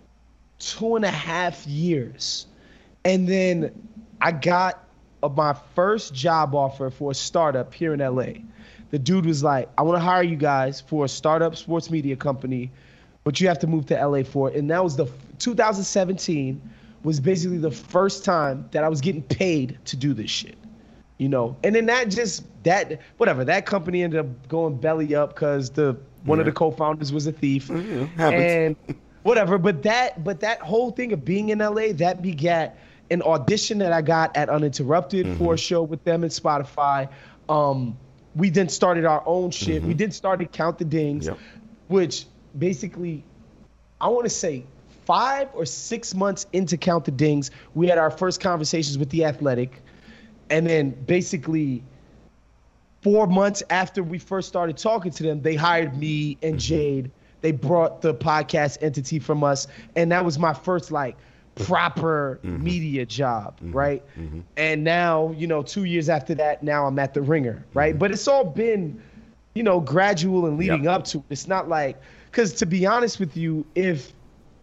two and a half years. And then I got a, my first job offer for a startup here in L A. The dude was like, I want to hire you guys for a startup sports media company, but you have to move to L A for it. And that was the two thousand seventeen was basically the first time that I was getting paid to do this shit, you know? And then that just, that, whatever, that company ended up going belly up because the one yeah. of the co-founders was a thief. Mm-hmm. And whatever, but that, but that whole thing of being in L A, that begat an audition that I got at Uninterrupted mm-hmm. for a show with them and Spotify. Um, we then started our own shit. Mm-hmm. We then started Count the Dings, yep. which basically, I want to say five or six months into Count the Dings, we had our first conversations with The Athletic. And then basically four months after we first started talking to them, they hired me and Jade. They brought the podcast entity from us. And that was my first like proper mm-hmm. media job, mm-hmm. right? Mm-hmm. And now, you know, two years after that, now I'm at The Ringer, right? Mm-hmm. But it's all been, you know, gradual and leading yep. up to it. It's not like, because to be honest with you, if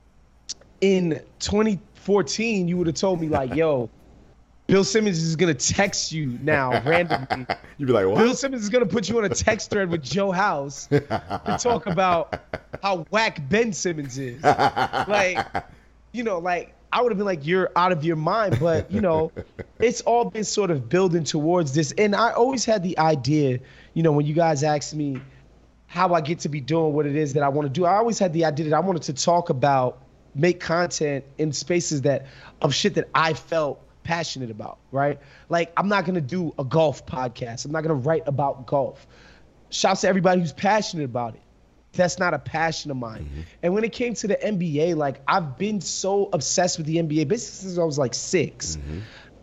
in twenty fourteen you would have told me like, yo, Bill Simmons is going to text you now randomly. You'd be like, what? Bill Simmons is going to put you on a text thread with Joe House to talk about how whack Ben Simmons is. Like, you know, like, I would have been like, you're out of your mind. But, you know, it's all been sort of building towards this. And I always had the idea, you know, when you guys asked me how I get to be doing what it is that I want to do, I always had the idea that I wanted to talk about, make content in spaces that of shit that I felt passionate about, right? Like, I'm not going to do a golf podcast. I'm not going to write about golf. Shouts to everybody who's passionate about it. That's not a passion of mine. Mm-hmm. And when it came to the N B A, like, I've been so obsessed with the N B A basically since I was like six. Mm-hmm.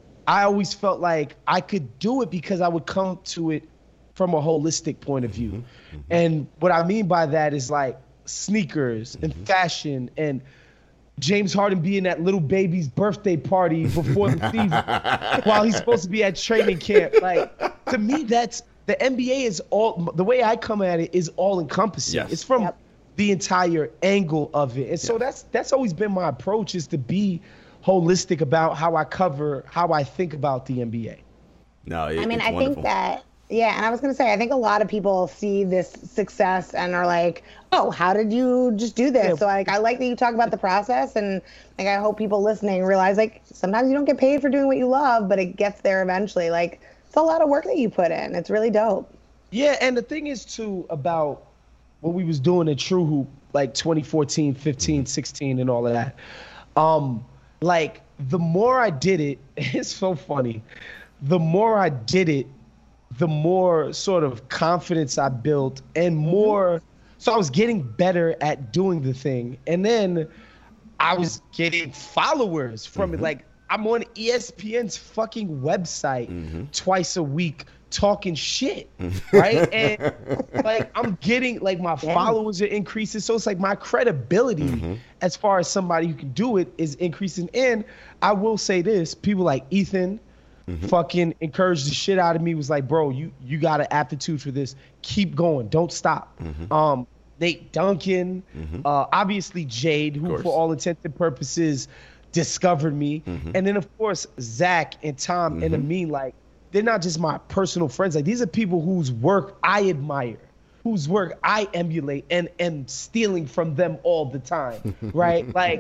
I always felt like I could do it because I would come to it from a holistic point of view. Mm-hmm. And what I mean by that is like sneakers mm-hmm. and fashion and James Harden being at little baby's birthday party before the season while he's supposed to be at training camp. Like, to me, that's the N B A is all, the way I come at it is all encompassing. Yes. It's from yep. the entire angle of it. And so yep. that's that's always been my approach, is to be holistic about how I cover, how I think about the N B A. No, it, I mean, it's I wonderful. think that, yeah, and I was going to say, I think a lot of people see this success and are like, oh, how did you just do this? Yeah. So, like, I like that you talk about the process, and, like, I hope people listening realize, like, sometimes you don't get paid for doing what you love, but it gets there eventually. Like, it's a lot of work that you put in. It's really dope. Yeah, and the thing is, too, about what we was doing at True Hoop, like twenty fourteen, fifteen, sixteen, and all of that, um, like, the more I did it, it's so funny, the more I did it, the more sort of confidence I built and more, mm-hmm. so I was getting better at doing the thing. And then I was getting followers from mm-hmm. it. Like, I'm on E S P N's fucking website mm-hmm. twice a week talking shit, right? And like, I'm getting, like, my yeah. followers are increasing. So it's like my credibility mm-hmm. as far as somebody who can do it is increasing. And I will say this, people like Ethan, Mm-hmm. fucking encouraged the shit out of me, was like, bro, you you got an aptitude for this. Keep going. Don't stop. Mm-hmm. Um, Nate Duncan, mm-hmm. uh, obviously Jade, who for all intents and purposes discovered me. Mm-hmm. And then, of course, Zach and Tom mm-hmm. and Amin, like, they're not just my personal friends. Like, these are people whose work I admire, whose work I emulate and am stealing from them all the time, right? Like,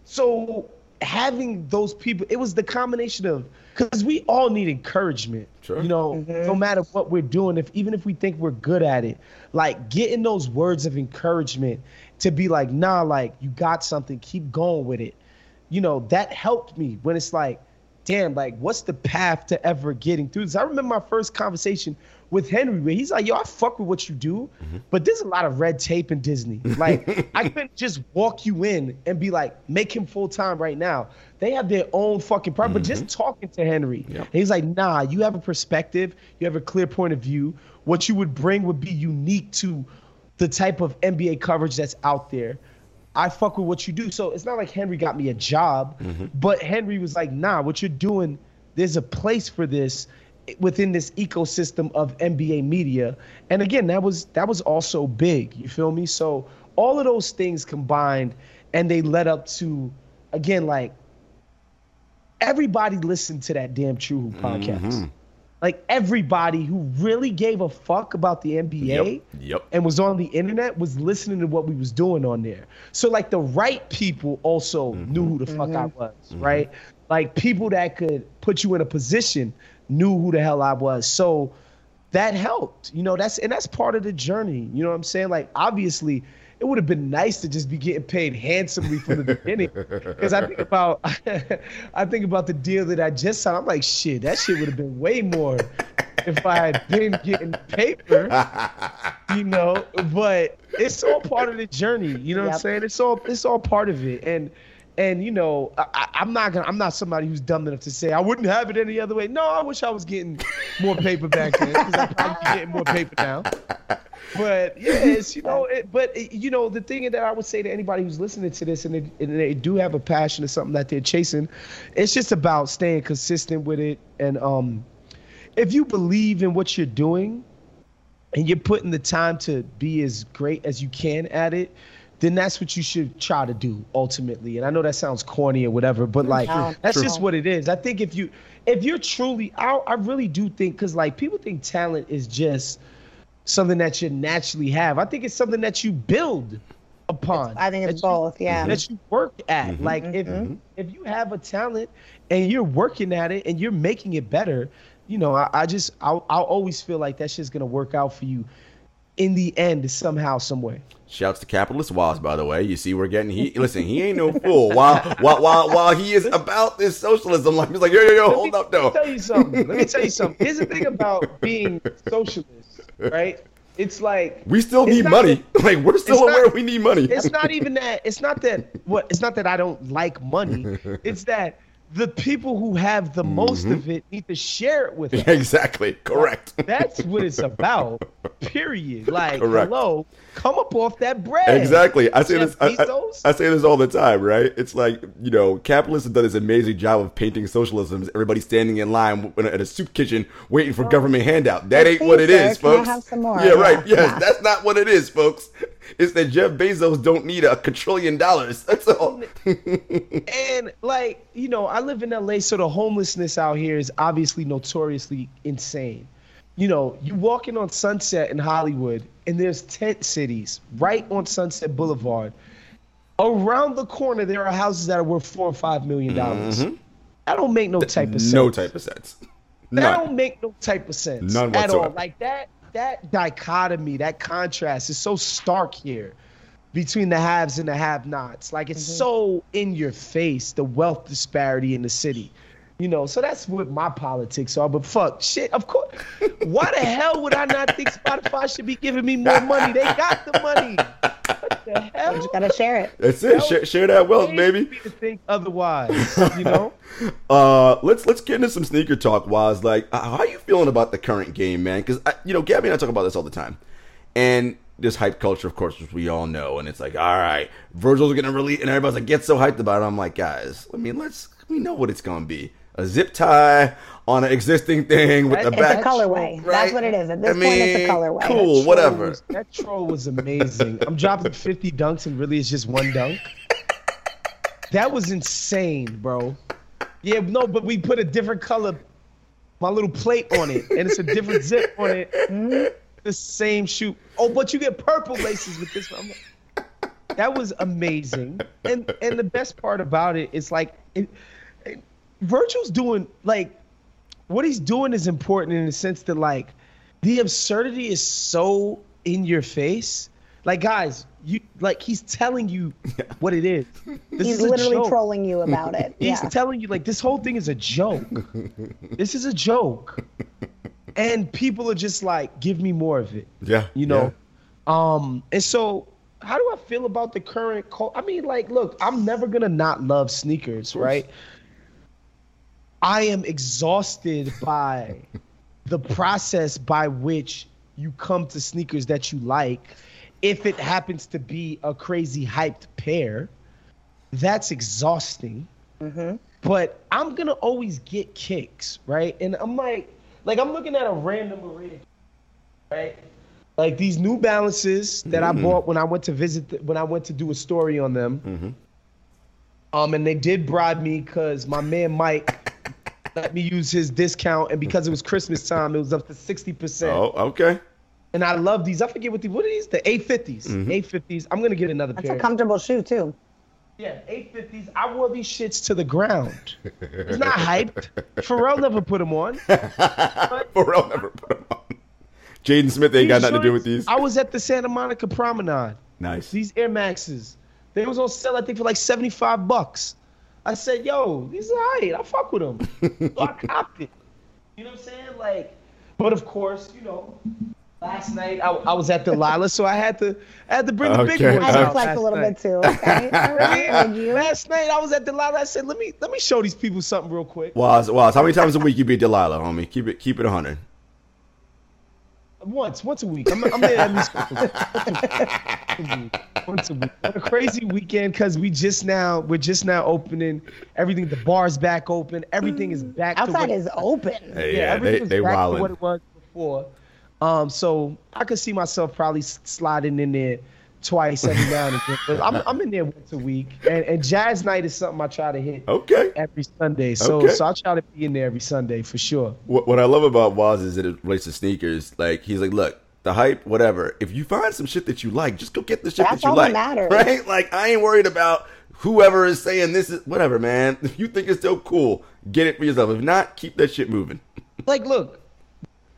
so having those people, it was the combination of, because we all need encouragement, sure. you know, mm-hmm. no matter what we're doing, if even if we think we're good at it, like, getting those words of encouragement to be like, nah, like, you got something, keep going with it. You know, that helped me when it's like, damn, like, what's the path to ever getting through this? I remember my first conversation with Henry where he's like, yo, I fuck with what you do, mm-hmm. but there's a lot of red tape in Disney. Like, I couldn't just walk you in and be like, make him full time right now. They have their own fucking problem. Mm-hmm. But just talking to Henry, yep. and he's like, nah, you have a perspective, you have a clear point of view. What you would bring would be unique to the type of N B A coverage that's out there. I fuck with what you do. So it's not like Henry got me a job, mm-hmm. but Henry was like, nah, what you're doing, there's a place for this within this ecosystem of N B A media. And again, that was that was also big, you feel me? So all of those things combined, and they led up to, again, like, everybody listened to that damn True Hoop podcast. Mm-hmm. Like, everybody who really gave a fuck about the N B A yep, yep. and was on the internet was listening to what we was doing on there. So, like, the right people also mm-hmm. knew who the fuck mm-hmm. I was, mm-hmm. right? Like, people that could put you in a position knew who the hell I was. So that helped, you know, that's, and that's part of the journey. You know what I'm saying? Like, obviously it would have been nice to just be getting paid handsomely from the beginning. Because I think about, I think about the deal that I just signed. I'm like, shit, that shit would have been way more if I had been getting paper, you know, but it's all part of the journey. You know yep. what I'm saying? It's all, it's all part of it. And, And, you know, I, I'm not gonna. I'm not somebody who's dumb enough to say I wouldn't have it any other way. No, I wish I was getting more paper back then, because I'm probably getting more paper now. But yeah, it's, you know, it, but it, you know, the thing that I would say to anybody who's listening to this and they, and they do have a passion or something that they're chasing, it's just about staying consistent with it. And um, if you believe in what you're doing, and you're putting the time to be as great as you can at it, then that's what you should try to do ultimately. And I know that sounds corny or whatever, but like, no, that's true. Just what it is. I think if you, if you're truly, I, I really do think, because like, people think talent is just something that you naturally have. I think it's something that you build upon. It's, I think it's that both, you, yeah. That you work at. Mm-hmm. Like, if mm-hmm. if you have a talent and you're working at it and you're making it better, you know, I, I just, I'll, I'll always feel like that shit's gonna work out for you. in the end somehow, some way. Shouts to capitalist Waz, by the way. You see, we're getting he. Listen, he ain't no fool. While while while while he is about this socialism, like he's like, yo yo yo, hold up, though. Let me tell you something. Let me tell you something. Here's the thing about being socialist, right? It's like we still need not money. that- like we're still it's aware not- we need money. It's not even that. It's not that. What? It's not that I don't like money. It's that the people who have the most of it need to share it with us. Exactly. Correct. That's what it's about. Period. Like, Correct. hello, come up off that bread. Exactly. I say Jeff this. I, I, Bezos? I say this all the time, right? It's like, you know, capitalists have done this amazing job of painting socialism as everybody standing in line at a soup kitchen waiting for government handout. That ain't what it Please, sir, is, can I folks. have some more? Yeah, right. Yeah, Yes, yeah. that's not what it is, folks. It's that Jeff Bezos don't need a quadrillion dollars. That's all. And like, you know, I live in L A, so the homelessness out here is obviously notoriously insane. You know, you walk in on Sunset in Hollywood, and there's tent cities right on Sunset Boulevard. Around the corner, there are houses that are worth four or five million dollars. That don't make no type of sense. No type of sense. That None. don't make no type of sense None at all. whatsoever. Like that, that dichotomy, that contrast is so stark here between the haves and the have-nots. Like it's so in your face, the wealth disparity in the city. You know, so that's what my politics are. But fuck, shit, of course. Why the hell would I not think Spotify should be giving me more money? They got the money. What the hell? You just gotta share it. That's it. Share, share that wealth, baby. Me to think otherwise, you know. Uh, let's let's get into some sneaker talk. Waz, like, uh, how are you feeling about the current game, man? Because you know, Gabby and I talk about this all the time, and this hype culture, of course, which we all know, and it's like, all right, Virgil's gonna release, and everybody's like, get so hyped about it. I'm like, guys, I mean, let's we know what it's gonna be. A zip tie on an existing thing with the It's It's back. a colorway. Right? That's what it is. At this I point, it's mean, a colorway. cool, That whatever. troll was- that troll was amazing. I'm dropping fifty dunks and really it's just one dunk. That was insane, bro. Yeah, no, but we put a different color, my little plate on it, and it's a different zip on it. The same shoe. Oh, but you get purple laces with this one. I'm like, that was amazing. And and the best part about it is like, it, it, Virgil's doing like, what he's doing is important in the sense that like, the absurdity is so in your face. Like, guys, you like he's telling you what it is. This He's is a literally joke. trolling you about it. He's Yeah. telling you like this whole thing is a joke. This is a joke. And people are just like, give me more of it. Yeah, You know? Um, and so how do I feel about the current cult? I mean, like, look, I'm never gonna not love sneakers, right? I am exhausted by the process by which you come to sneakers that you like. If it happens to be a crazy hyped pair, that's exhausting. But I'm gonna always get kicks, right? And I'm like, like I'm looking at a random array, right? Like these New Balances that I bought when I went to visit, the, when I went to do a story on them. Um, and they did bribe me because my man Mike let me use his discount, and because it was Christmas time, it was up to sixty percent. Oh, okay. And I love these. I forget what the what are these? The eight fifties. eight fifties. I'm gonna get another That's pair. a comfortable shoe too. Yeah, eight fifties. I wore these shits to the ground. It's not hyped. Pharrell never put them on. Pharrell never put them on. Jaden Smith ain't got nothing to do with these. I was at the Santa Monica Promenade. Nice. These Air Maxes. They was on sale, I think, for like seventy-five bucks. I said, yo, these are alright. I fuck with them. So I copped it. You know what I'm saying? Like, but of course, you know, last night I, I was at Delilah, so I had to I had to bring the big Okay. boys I had out to flex last a little night. bit too. Okay. All right. Yeah, Thank you. last night I was at Delilah. I said, let me let me show these people something real quick. Waz, Waz, how many times a week you be at Delilah, homie? Keep it, keep it a hundred. Once, once a week. I'm, I'm there at least once a week. Once a week. What a crazy weekend because we just now we're just now opening everything. The bar's back open. Everything is back. to Outside what, is open. Hey, yeah, yeah, they everything's they back wildin'. to what it was before. Um, so I could see myself probably s- sliding in there twice every now and again. But I'm I'm in there once a week, and, and Jazz Night is something I try to hit Okay. every Sunday. So Okay. so I try to be in there every Sunday for sure. What, what I love about Waz is that it relates to sneakers. Like, he's like, look, the hype, whatever. If you find some shit that you like, just go get the shit That's that you all that like. matters. Right? Like, I ain't worried about whoever is saying this is whatever, man. If you think it's still cool, get it for yourself. If not, keep that shit moving. Like, look,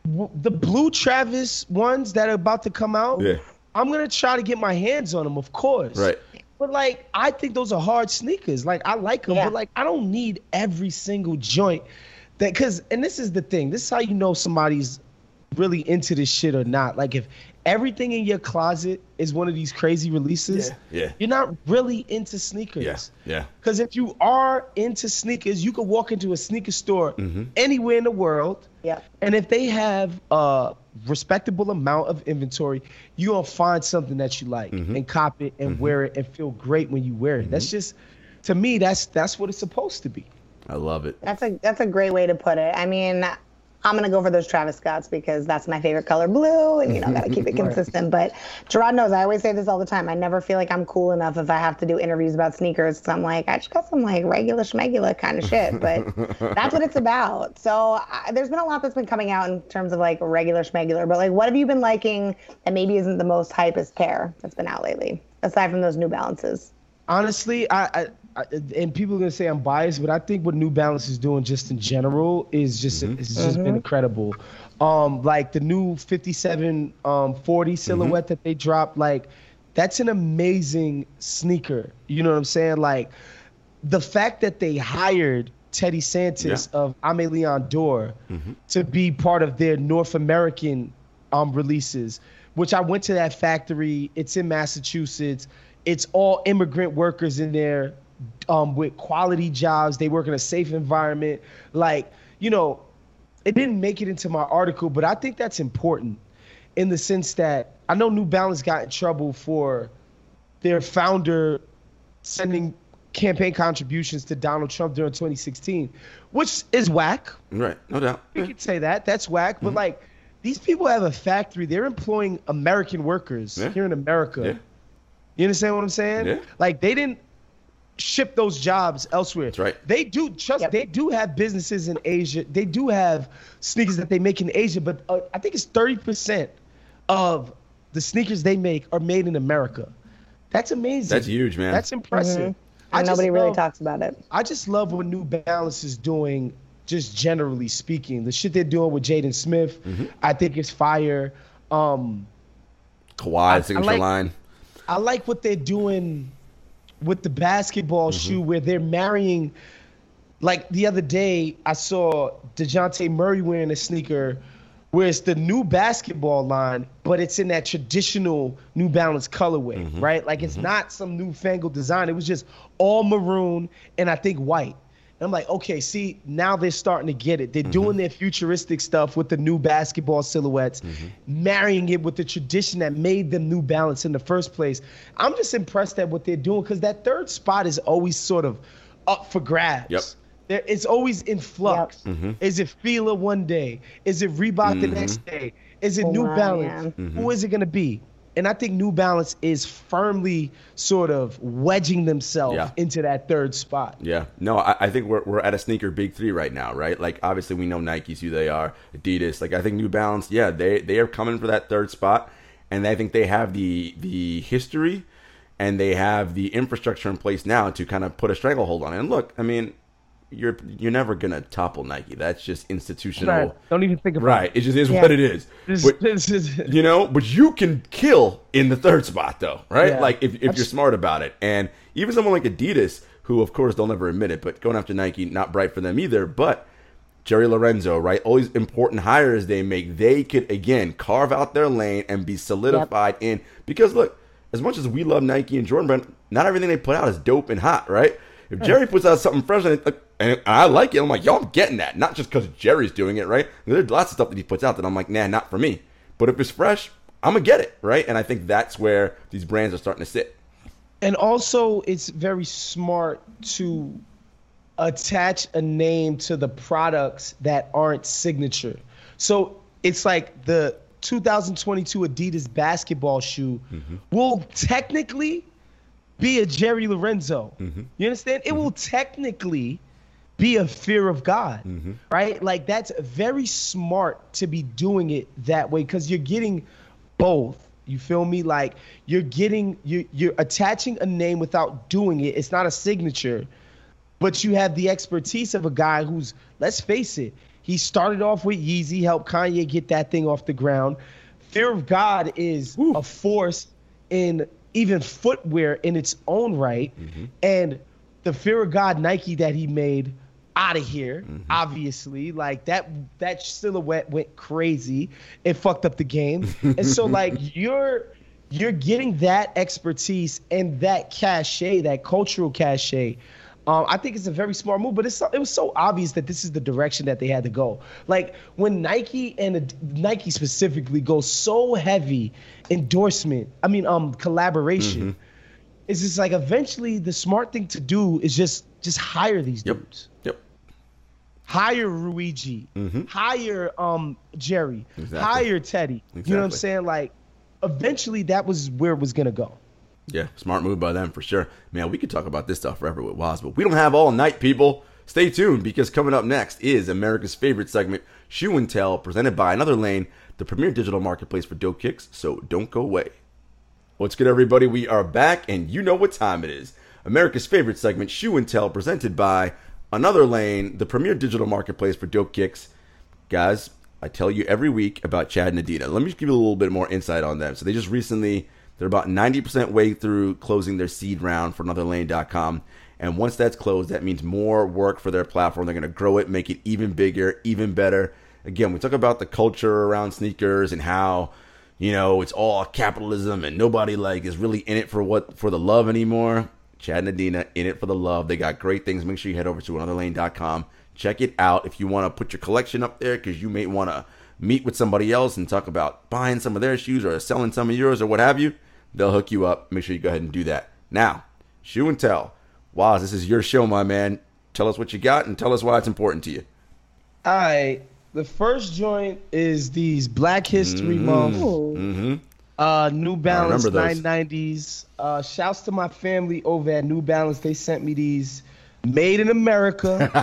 w- the blue Travis ones that are about to come out, Yeah. I'm gonna try to get my hands on them, of course. Right. But like, I think those are hard sneakers. Like, I like them, Yeah. but like, I don't need every single joint. That, cause, and this is the thing. This is how you know somebody's really into this shit or not. Like, if everything in your closet is one of these crazy releases, Yeah. Yeah. you're not really into sneakers. Yeah. Yeah. Because if you are into sneakers, you could walk into a sneaker store Mm-hmm. anywhere in the world. Yeah. And if they have a respectable amount of inventory, you're going to find something that you like Mm-hmm. and cop it and wear it and feel great when you wear it. That's just, to me, that's that's what it's supposed to be. I love it. That's a that's a great way to put it. I mean, I'm gonna go for those Travis Scotts because that's my favorite color, blue, and you know, gotta keep it consistent. But Gerard knows I always say this all the time. I never feel like I'm cool enough if I have to do interviews about sneakers. Cause I'm like, I just got some like regular schmegula kind of shit, but that's what it's about. So I, there's been a lot that's been coming out in terms of like regular schmegular. But like, what have you been liking that maybe isn't the most hypest pair that's been out lately, aside from those New Balances? Honestly, I, I, I and people are gonna say I'm biased, but I think what New Balance is doing just in general is just it's just been incredible. Um, like the new fifty-seven um forty silhouette that they dropped, like that's an amazing sneaker. You know what I'm saying? Like the fact that they hired Teddy Santis Yeah. of Ame Leon Dor to be part of their North American um releases, which I went to that factory. It's in Massachusetts. It's all immigrant workers in there um, with quality jobs. They work in a safe environment. Like, you know, it didn't make it into my article, but I think that's important in the sense that I know New Balance got in trouble for their founder sending campaign contributions to Donald Trump during twenty sixteen, which is whack. Right. No doubt. You can say that. That's whack. But like, these people have a factory. They're employing American workers Yeah. here in America. Yeah. You understand what I'm saying? Yeah. Like they didn't ship those jobs elsewhere. That's right. They do trust. Yep. They do have businesses in Asia. They do have sneakers that they make in Asia, but uh, I think it's thirty percent of the sneakers they make are made in America. That's amazing. That's huge, man. That's impressive. I And just nobody really love- talks about it. I just love what New Balance is doing, just generally speaking. The shit they're doing with Jaden Smith, I think is fire. Um, Kawhi signature like- line. I like what they're doing with the basketball shoe where they're marrying. Like the other day, I saw DeJounte Murray wearing a sneaker where it's the new basketball line, but it's in that traditional New Balance colorway, right? Like it's not some newfangled design. It was just all maroon and I think white. And I'm like, okay, see, now they're starting to get it. They're doing their futuristic stuff with the new basketball silhouettes, marrying it with the tradition that made them New Balance in the first place. I'm just impressed at what they're doing because that third spot is always sort of up for grabs. Yep. There, it's always in flux. Is it Fila one day? Is it Reebok the next day? Is it New Wow, Balance? Who is it going to be? And I think New Balance is firmly sort of wedging themselves Yeah. into that third spot. Yeah. No, I, I think we're, we're at a sneaker big three right now, right? Like, obviously, we know Nike's who they are, Adidas. Like, I think New Balance, yeah, they, they are coming for that third spot. And I think they have the the history and they have the infrastructure in place now to kind of put a stranglehold on it. And look, I mean, you're you're never going to topple Nike. That's just institutional. Right. Don't even think about Right. it. It just is Yeah. what it is. This, But- this is, you know, but you can kill in the third spot, though, right? Yeah. Like, if, if you're smart about it. And even someone like Adidas, who, of course, they'll never admit it, but going after Nike, not bright for them either. But Jerry Lorenzo, right? All these important hires they make, they could, again, carve out their lane and be solidified in. Because, look, as much as we love Nike and Jordan Brand, not everything they put out is dope and hot, right? If Jerry puts out something fresh and, it, and I like it, I'm like, yo, I'm getting that. Not just because Jerry's doing it, right? There's lots of stuff that he puts out that I'm like, nah, not for me. But if it's fresh, I'm going to get it, right? And I think that's where these brands are starting to sit. and also, it's very smart to attach a name to the products that aren't signature. So it's like the two thousand twenty-two Adidas basketball shoe will technically be a Jerry Lorenzo. You understand? It will technically be a fear of God, right? Like that's very smart to be doing it that way because you're getting both. You feel me? Like you're getting you you're attaching a name without doing it. It's not a signature, but you have the expertise of a guy who's, let's face it, He started off with Yeezy, helped Kanye get that thing off the ground. Fear of God is Woo. a force in even footwear in its own right. Mm-hmm. And the Fear of God Nike that he made, out of here, mm-hmm. obviously. Like, that that silhouette went crazy. It fucked up the game. And so, like, you're you're getting that expertise and that cachet, that cultural cachet. Um, I think it's a very smart move, but it's so, it was so obvious that this is the direction that they had to go. Like, when Nike and uh, Nike specifically go so heavy endorsement, I mean, um, collaboration, mm-hmm. it's just like eventually the smart thing to do is just just hire these yep. dudes. Yep. Hire Luigi. Mm-hmm. Hire um Jerry. Exactly. Hire Teddy. Exactly. You know what I'm saying? Like, eventually that was where it was gonna go. Yeah, smart move by them for sure. Man, we could talk about this stuff forever with Waz, but we don't have all night, people. Stay tuned, because coming up next is America's favorite segment, Shoe and Tell, presented by Another Lane, the premier digital marketplace for dope kicks, so don't go away. What's good, everybody? We are back, and you know what time it is. America's favorite segment, Shoe and Tell, presented by Another Lane, the premier digital marketplace for dope kicks. Guys, I tell you every week about Chad and Adina. Let me just give you a little bit more insight on them. So they just recently... They're about ninety percent way through closing their seed round for another lane dot com. And once that's closed, that means more work for their platform. They're going to grow it, make it even bigger, even better. Again, we talk about the culture around sneakers and how, you know, it's all capitalism and nobody like is really in it for what for the love anymore. Chad and Adina, in it for the love. They got great things. Make sure you head over to another lane dot com. Check it out if you want to put your collection up there, because you may want to meet with somebody else and talk about buying some of their shoes or selling some of yours or what have you. They'll hook you up. Make sure you go ahead and do that. Now, Shoe and Tell. Wow, this is your show, my man. Tell us what you got and tell us why it's important to you. All right. The first joint is these Black History mm-hmm. Month. Mm-hmm. Uh, New Balance nine nineties. Uh, shouts to my family over at New Balance. They sent me these. Made in America.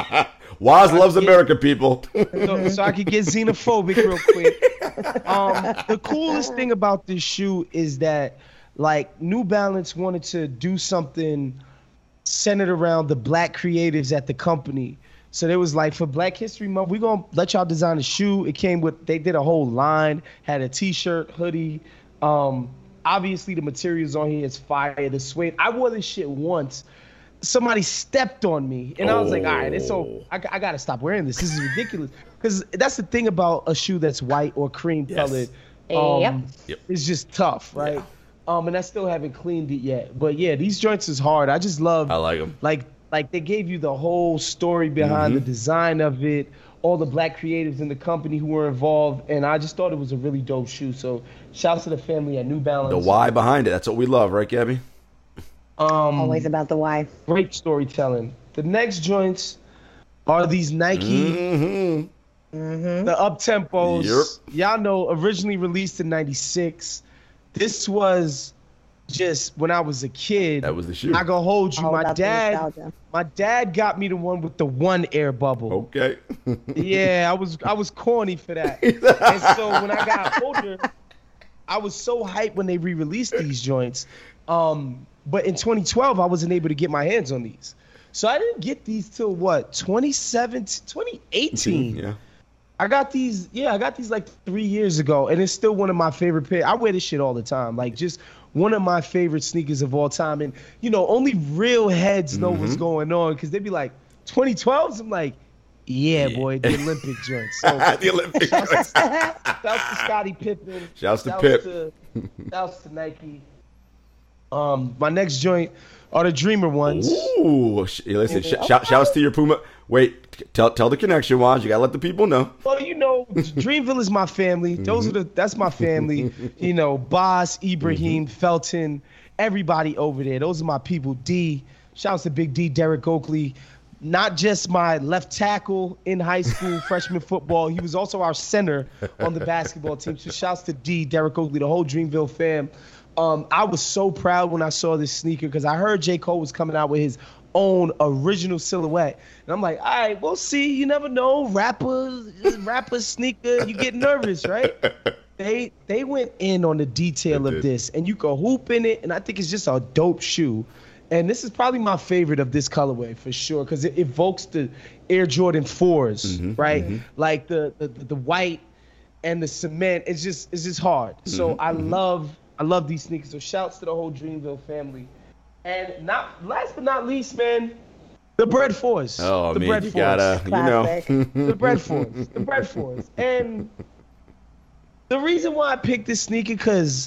Waz so loves get, America, people. so, so I could get xenophobic real quick. Um, the coolest thing about this shoe is that, like, New Balance wanted to do something centered around the black creatives at the company. So they was like, for Black History Month, we're going to let y'all design a shoe. It came with, they did a whole line, had a t-shirt, hoodie. Um, obviously, the materials on here is fire. The suede. I wore this shit once. Somebody stepped on me, and I was like, all right, it's so I, I got to stop wearing this. This is ridiculous. Because that's the thing about a shoe that's white or cream colored. Yes. Um, yep. It's just tough, right? Yeah. Um, and I still haven't cleaned it yet. But yeah, these joints is hard. I just love. I like them. Like, like they gave you the whole story behind mm-hmm. the design of it, all the black creatives in the company who were involved, and I just thought it was a really dope shoe. So shouts to the family at New Balance. The why behind it. That's what we love, right, Gabby? Um, Always about the why. Great storytelling. The next joints are these Nike, mm-hmm. Mm-hmm. the up tempos. Yep. Y'all know, originally released in ninety-six. This was just when I was a kid. That was the shoe. I gonna hold you. All my about the dad, nostalgia. my dad got me the one with the one air bubble. Okay. Yeah, I was I was corny for that. And so when I got older, I was so hyped when they re-released these joints. Um, but in twenty twelve, I wasn't able to get my hands on these. So I didn't get these till what, twenty seventeen, twenty eighteen. Yeah. I got these, yeah, I got these like three years ago, and it's still one of my favorite pairs. I wear this shit all the time. Like, just one of my favorite sneakers of all time. And, you know, only real heads know mm-hmm. what's going on, because they be like, twenty twelves? I'm like, yeah, yeah, boy, the Olympic joints. So, the Olympic shouts, joints. Shouts to Scottie Pippen. Shouts to Pip. To, shouts to Nike. Um, my next joint are the Dreamer ones. Ooh, listen, sh- sh- shouts to your Puma. Wait, tell tell the connection, Waz. You gotta let the people know. Well, you know, Dreamville is my family. Those mm-hmm. are the that's my family. You know, Boss, Ibrahim, mm-hmm. Felton, everybody over there. Those are my people. D. Shouts to Big D, Derek Oakley. Not just my left tackle in high school freshman football. He was also our center on the basketball team. So shouts to D, Derek Oakley, the whole Dreamville fam. Um, I was so proud when I saw this sneaker because I heard J. Cole was coming out with his own original silhouette. And I'm like, all right, we'll see. You never know. Rapper, rapper sneaker, you get nervous, right? They they went in on the detail of this, and you can hoop in it, and I think it's just a dope shoe. And this is probably my favorite of this colorway for sure, because it evokes the Air Jordan fours, mm-hmm, right? Mm-hmm. Like the, the the white and the cement. It's just it's just hard. Mm-hmm, so I mm-hmm. love I love these sneakers. So shouts to the whole Dreamville family. And not last but not least, man, the Bread Fours. Oh, the man, bread you fours. gotta, you know. the Bread Fours. The Bread Fours. And the reason why I picked this sneaker, because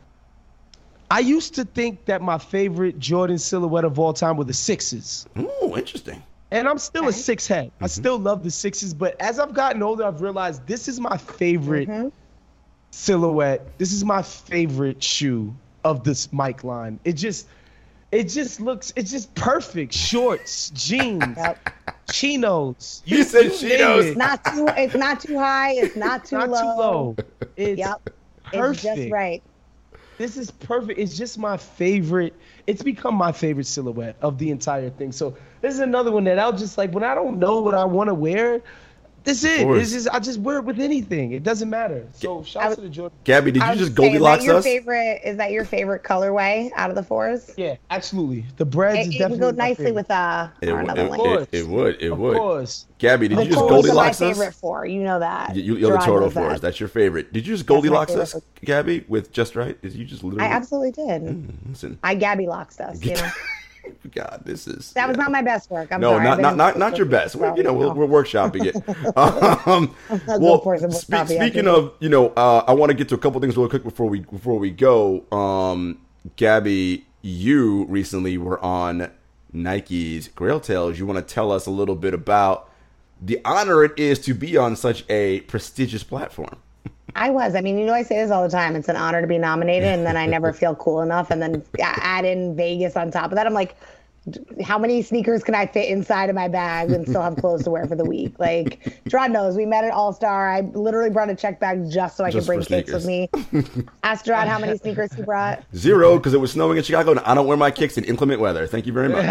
I used to think that my favorite Jordan silhouette of all time were the sixes. Ooh, interesting. And I'm still a six head. Mm-hmm. I still love the sixes, but as I've gotten older, I've realized this is my favorite mm-hmm. silhouette. This is my favorite shoe of this Mike line. It just, it just looks, it's just perfect. Shorts, jeans, yep. chinos. You, you said chinos. It's not too, it's not too high. It's not too not low. Too low. It's yep. perfect. It's just right. This is perfect. It's just my favorite. It's become my favorite silhouette of the entire thing. So this is another one that I'll just like, when I don't know what I want to wear, this is it. It's just, I just wear it with anything. It doesn't matter. So shout out to the Jordan. Gabby, did you just Goldilocks us? Is that your us? favorite, is that your favorite colorway out of the fours? Yeah, absolutely. The breads it, is it definitely would go nicely with uh, it, our another it, one. It, it would. It of would. Of course. Gabby, did the you just fours Goldilocks are my us? favorite four. You know that. You, you're the Toro fours. That. That's your favorite. Did you just Goldilocks us, Gabby, with Just Right? Is you just literally? I absolutely did. Mm, listen. I Gabby locked us. You know. God, this is that was yeah. not my best work. I'm no, sorry. not not not not your best. We're, you know, we're, we're workshopping it. um, well, spe- speaking of, you know, uh, I want to get to a couple things really quick before we before we go. Um, Gabby, you recently were on Nike's Grail Tales. You want to tell us a little bit about the honor it is to be on such a prestigious platform? I was. I mean, you know, I say this all the time. It's an honor to be nominated, and then I never feel cool enough. And then add in Vegas on top of that. I'm like, how many sneakers can I fit inside of my bag and still have clothes to wear for the week? Like, Gerard knows. We met at All Star. I literally brought a check bag just so I just could bring kicks with me. Ask Gerard how many sneakers he brought. Zero, because it was snowing in Chicago, and I don't wear my kicks in inclement weather. Thank you very much.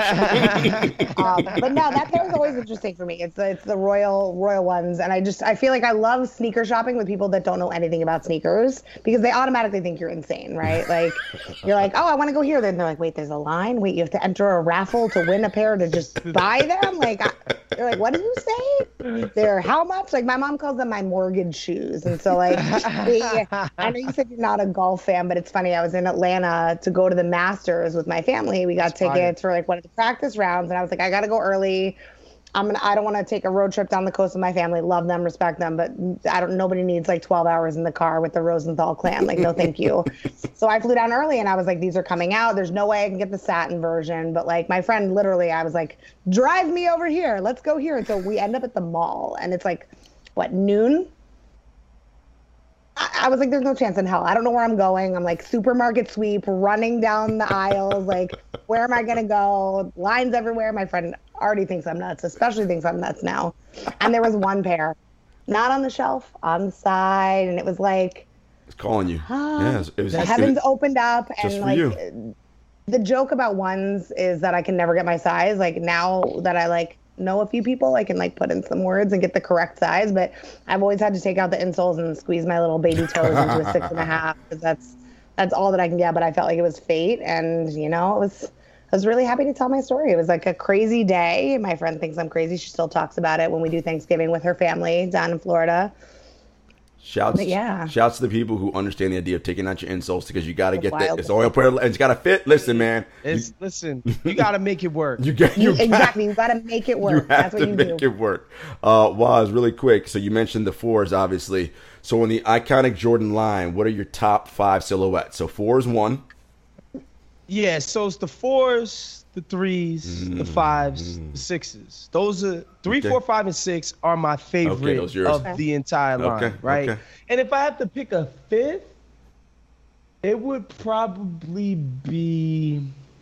um, but no, that pair is always interesting for me. It's the, it's the royal royal ones, and I just I feel like I love sneaker shopping with people that don't know anything about sneakers, because they automatically think you're insane, right? Like, you're like, oh, I want to go here. Then they're like, wait, there's a line. Wait, you have to enter a raffle to win a pair to just buy them. Like, I, they're like, what did you say? They're how much? Like, my mom calls them my mortgage shoes. And so, like, we, I know you said you're not a golf fan, but it's funny. I was in Atlanta to go to the Masters with my family. We got That's tickets fine. for like one of the practice rounds, and I was like, I got to go early. I'm gonna. I don't want to take a road trip down the coast with my family. Love them, respect them, but I don't. Nobody needs like twelve hours in the car with the Rosenthal clan. Like, no, thank you. So I flew down early, and I was like, these are coming out. There's no way I can get the satin version. But like my friend, literally, I was like, drive me over here. Let's go here. And so we end up at the mall, and it's like, what, noon? I, I was like, there's no chance in hell. I don't know where I'm going. I'm like supermarket sweep, running down the aisles. Like, where am I gonna go? Lines everywhere. My friend already thinks I'm nuts, especially thinks I'm nuts now. And there was one pair, not on the shelf, on the side, and it was like, it's calling you. Uh, yeah, it was, it was, the heavens it was, opened up, and like you. The joke about ones is that I can never get my size. Like, now that I like know a few people, I can like put in some words and get the correct size. But I've always had to take out the insoles and squeeze my little baby toes into a six and a half, because that's that's all that I can get. But I felt like it was fate, and you know, it was. I was really happy to tell my story. It was like a crazy day. My friend thinks I'm crazy. She still talks about it when we do Thanksgiving with her family down in Florida. Shouts, yeah. shouts to the people who understand the idea of taking out your insoles, because you got to get that. It's oil prayer, and it's got to fit. Listen, man. It's, you, listen, you got to make it work. You get you, you exactly. You got to make it work. You have That's what to you make do. it work. Uh, Waz, really quick. So you mentioned the fours, obviously. So in the iconic Jordan line, what are your top five silhouettes? So fours one. Yeah. So it's the fours, the threes, mm, the fives, mm. the sixes. Those are three, okay. four, five, and six are my favorite okay, of okay. the entire line, okay, right? Okay. And if I have to pick a fifth, it would probably be,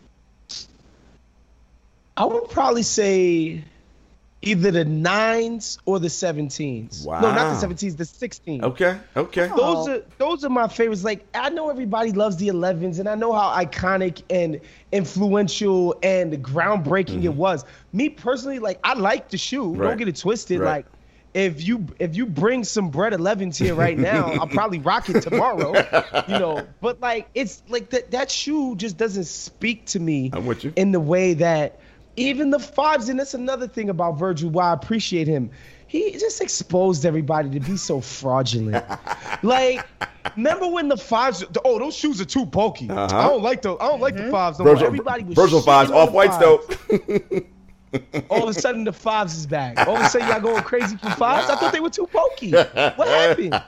I would probably say either the nines or the seventeens. Wow. No, not the seventeens, the sixteens. Okay, okay. Those are those are my favorites. Like, I know everybody loves the elevens, and I know how iconic and influential and groundbreaking mm-hmm. it was. Me personally, like, I like the shoe. Right. Don't get it twisted. Right. Like, if you if you bring some Bread elevens here right now, I'll probably rock it tomorrow. You know, but like it's like that that shoe just doesn't speak to me I'm with you. in the way that even the fives, and that's another thing about Virgil, why I appreciate him. He just exposed everybody to be so fraudulent. Like, remember when the fives? Oh, those shoes are too bulky. Uh-huh. I don't like those. I don't like Mm-hmm. the fives. No Virgil, more. Everybody was Virgil shitting fives, on off the whites fives. though. All of a sudden, the fives is back. All of a sudden, y'all going crazy for fives. I thought they were too bulky. What happened?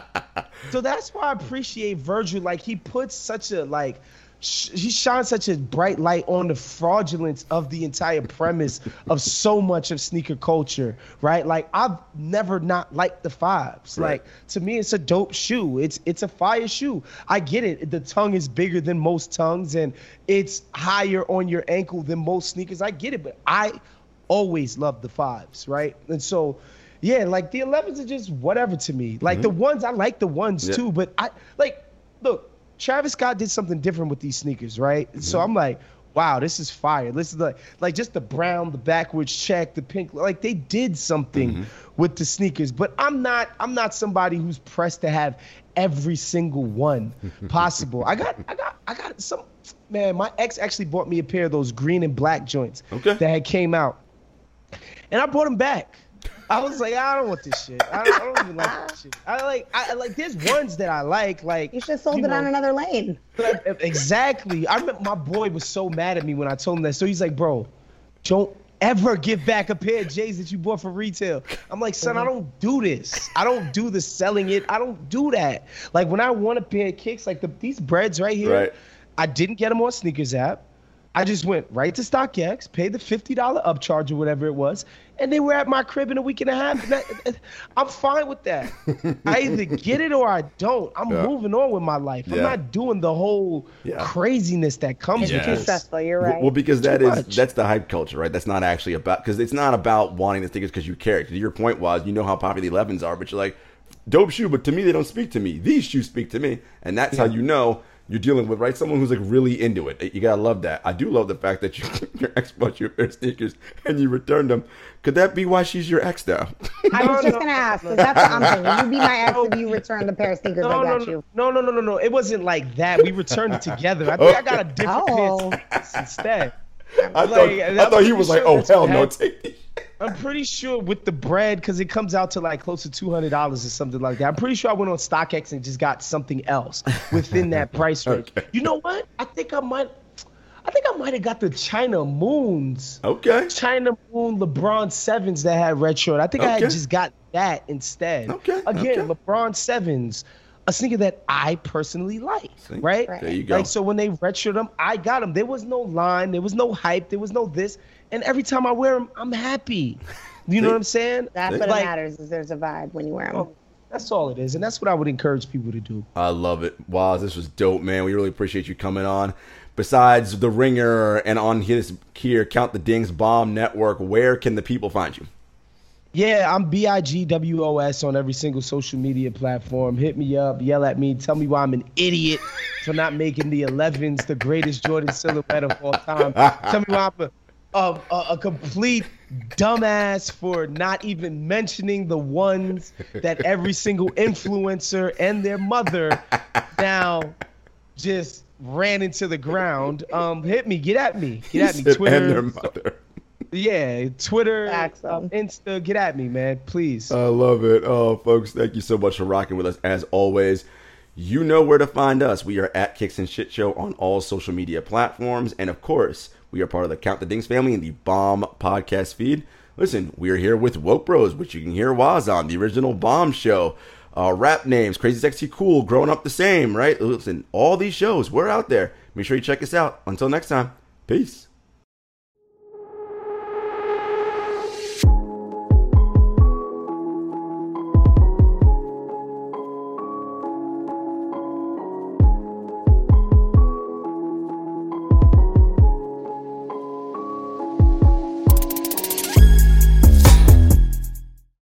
So that's why I appreciate Virgil. Like, he puts such a like. He shines such a bright light on the fraudulence of the entire premise of so much of sneaker culture, right? Like, I've never not liked the fives. Right. Like, to me, it's a dope shoe. It's it's a fire shoe. I get it. The tongue is bigger than most tongues, and it's higher on your ankle than most sneakers. I get it, but I always loved the fives, right? And so, yeah, like the elevens are just whatever to me. Like Mm-hmm. the ones, I like the ones Yeah. too, but I like, look, Travis Scott did something different with these sneakers, right? So I'm like, wow, this is fire. This is like, like just the brown, the backwards check, the pink, like they did something Mm-hmm. with the sneakers. But I'm not, I'm not somebody who's pressed to have every single one possible. I got, I got, I got some, man, my ex actually bought me a pair of those green and black joints Okay. that had came out. And I brought them back. I was like, I don't want this shit. I don't, I don't even like this shit. I like, I like. There's ones that I like. Like You should have sold you it on know, another lane. like, exactly. I remember my boy was so mad at me when I told him that. So he's like, bro, don't ever give back a pair of J's that you bought for retail. I'm like, son, I don't do this. I don't do the selling it. I don't do that. Like when I want a pair of kicks, like the, these breads right here, Right. I didn't get them on Sneakers app. I just went right to StockX, paid the fifty dollars upcharge or whatever it was, and they were at my crib in a week and a half. And that, I'm fine with that. I either get it or I don't. I'm Yeah. moving on with my life. I'm Yeah. not doing the whole Yeah. craziness that comes It's with too this. stressful. You're Well- right. Well, because that Too is much. that's the hype culture, right? That's not actually about because it's not about wanting the sneakers because you care. 'Cause your point was, you know how popular the elevens are, but you're like, dope shoe, but to me they don't speak to me. These shoes speak to me, and that's how you know you're dealing with right someone who's like really into it. You gotta love that. I do love the fact that you, your ex bought you a pair of sneakers and you returned them. Could that be why she's your ex now? I was No, just no, gonna ask, because that's what I'm thinking. You be my ex No. if you return the pair of sneakers No, I no, got no, you. no, no, no, no, no. It wasn't like that. We returned it together. I think I got a different Oh. pair of sneakers instead. I Like, thought I'm I thought he pretty was like, sure oh that's hell what no, happened. take these. I'm pretty sure with the bread, because it comes out to like close to two hundred dollars or something like that. I'm pretty sure I went on StockX and just got something else within that price range. Okay. You know what? I think I might. I think I might have got the China Moons. Okay. China Moon LeBron sevens that had red short. I think I Okay. had just got that instead. Okay, Again, okay. LeBron sevens, a sneaker that I personally like, See? right? Right. There you go. Like, so when they redshirt them, I got them. There was no line. There was no hype. There was no this. And every time I wear them, I'm happy. You know See? what I'm saying? That's what Like, it matters, is there's a vibe when you wear them. oh, that's all it is. And that's what I would encourage people to do. I love it. Wow, this was dope, man. We really appreciate you coming on. Besides The Ringer and on his here, Count the Dings Bomb Network, where can the people find you? Yeah, I'm B I G W O S on every single social media platform. Hit me up, yell at me, tell me why I'm an idiot for not making the elevens the greatest Jordan silhouette of all time. Tell me why I'm a, a, a, a complete dumbass for not even mentioning the ones that every single influencer and their mother now just ran into the ground. Um, hit me, get at me, get at me. Said, Twitter, and their mother. yeah, Twitter, Facts, um, though. Insta, get at me, man, please. I love it. Oh, folks, thank you so much for rocking with us as always. You know where to find us. We are at Kicks and Shit Show on all social media platforms. And of course, we are part of the Count the Dings family in the Bomb podcast feed. Listen, we are here with Woke Bros, which you can hear Waz on, the original Bomb show. Uh, rap names, Crazy Sexy Cool, Growing Up the Same, right? Listen, all these shows, we're out there. Make sure you check us out. Until next time, peace.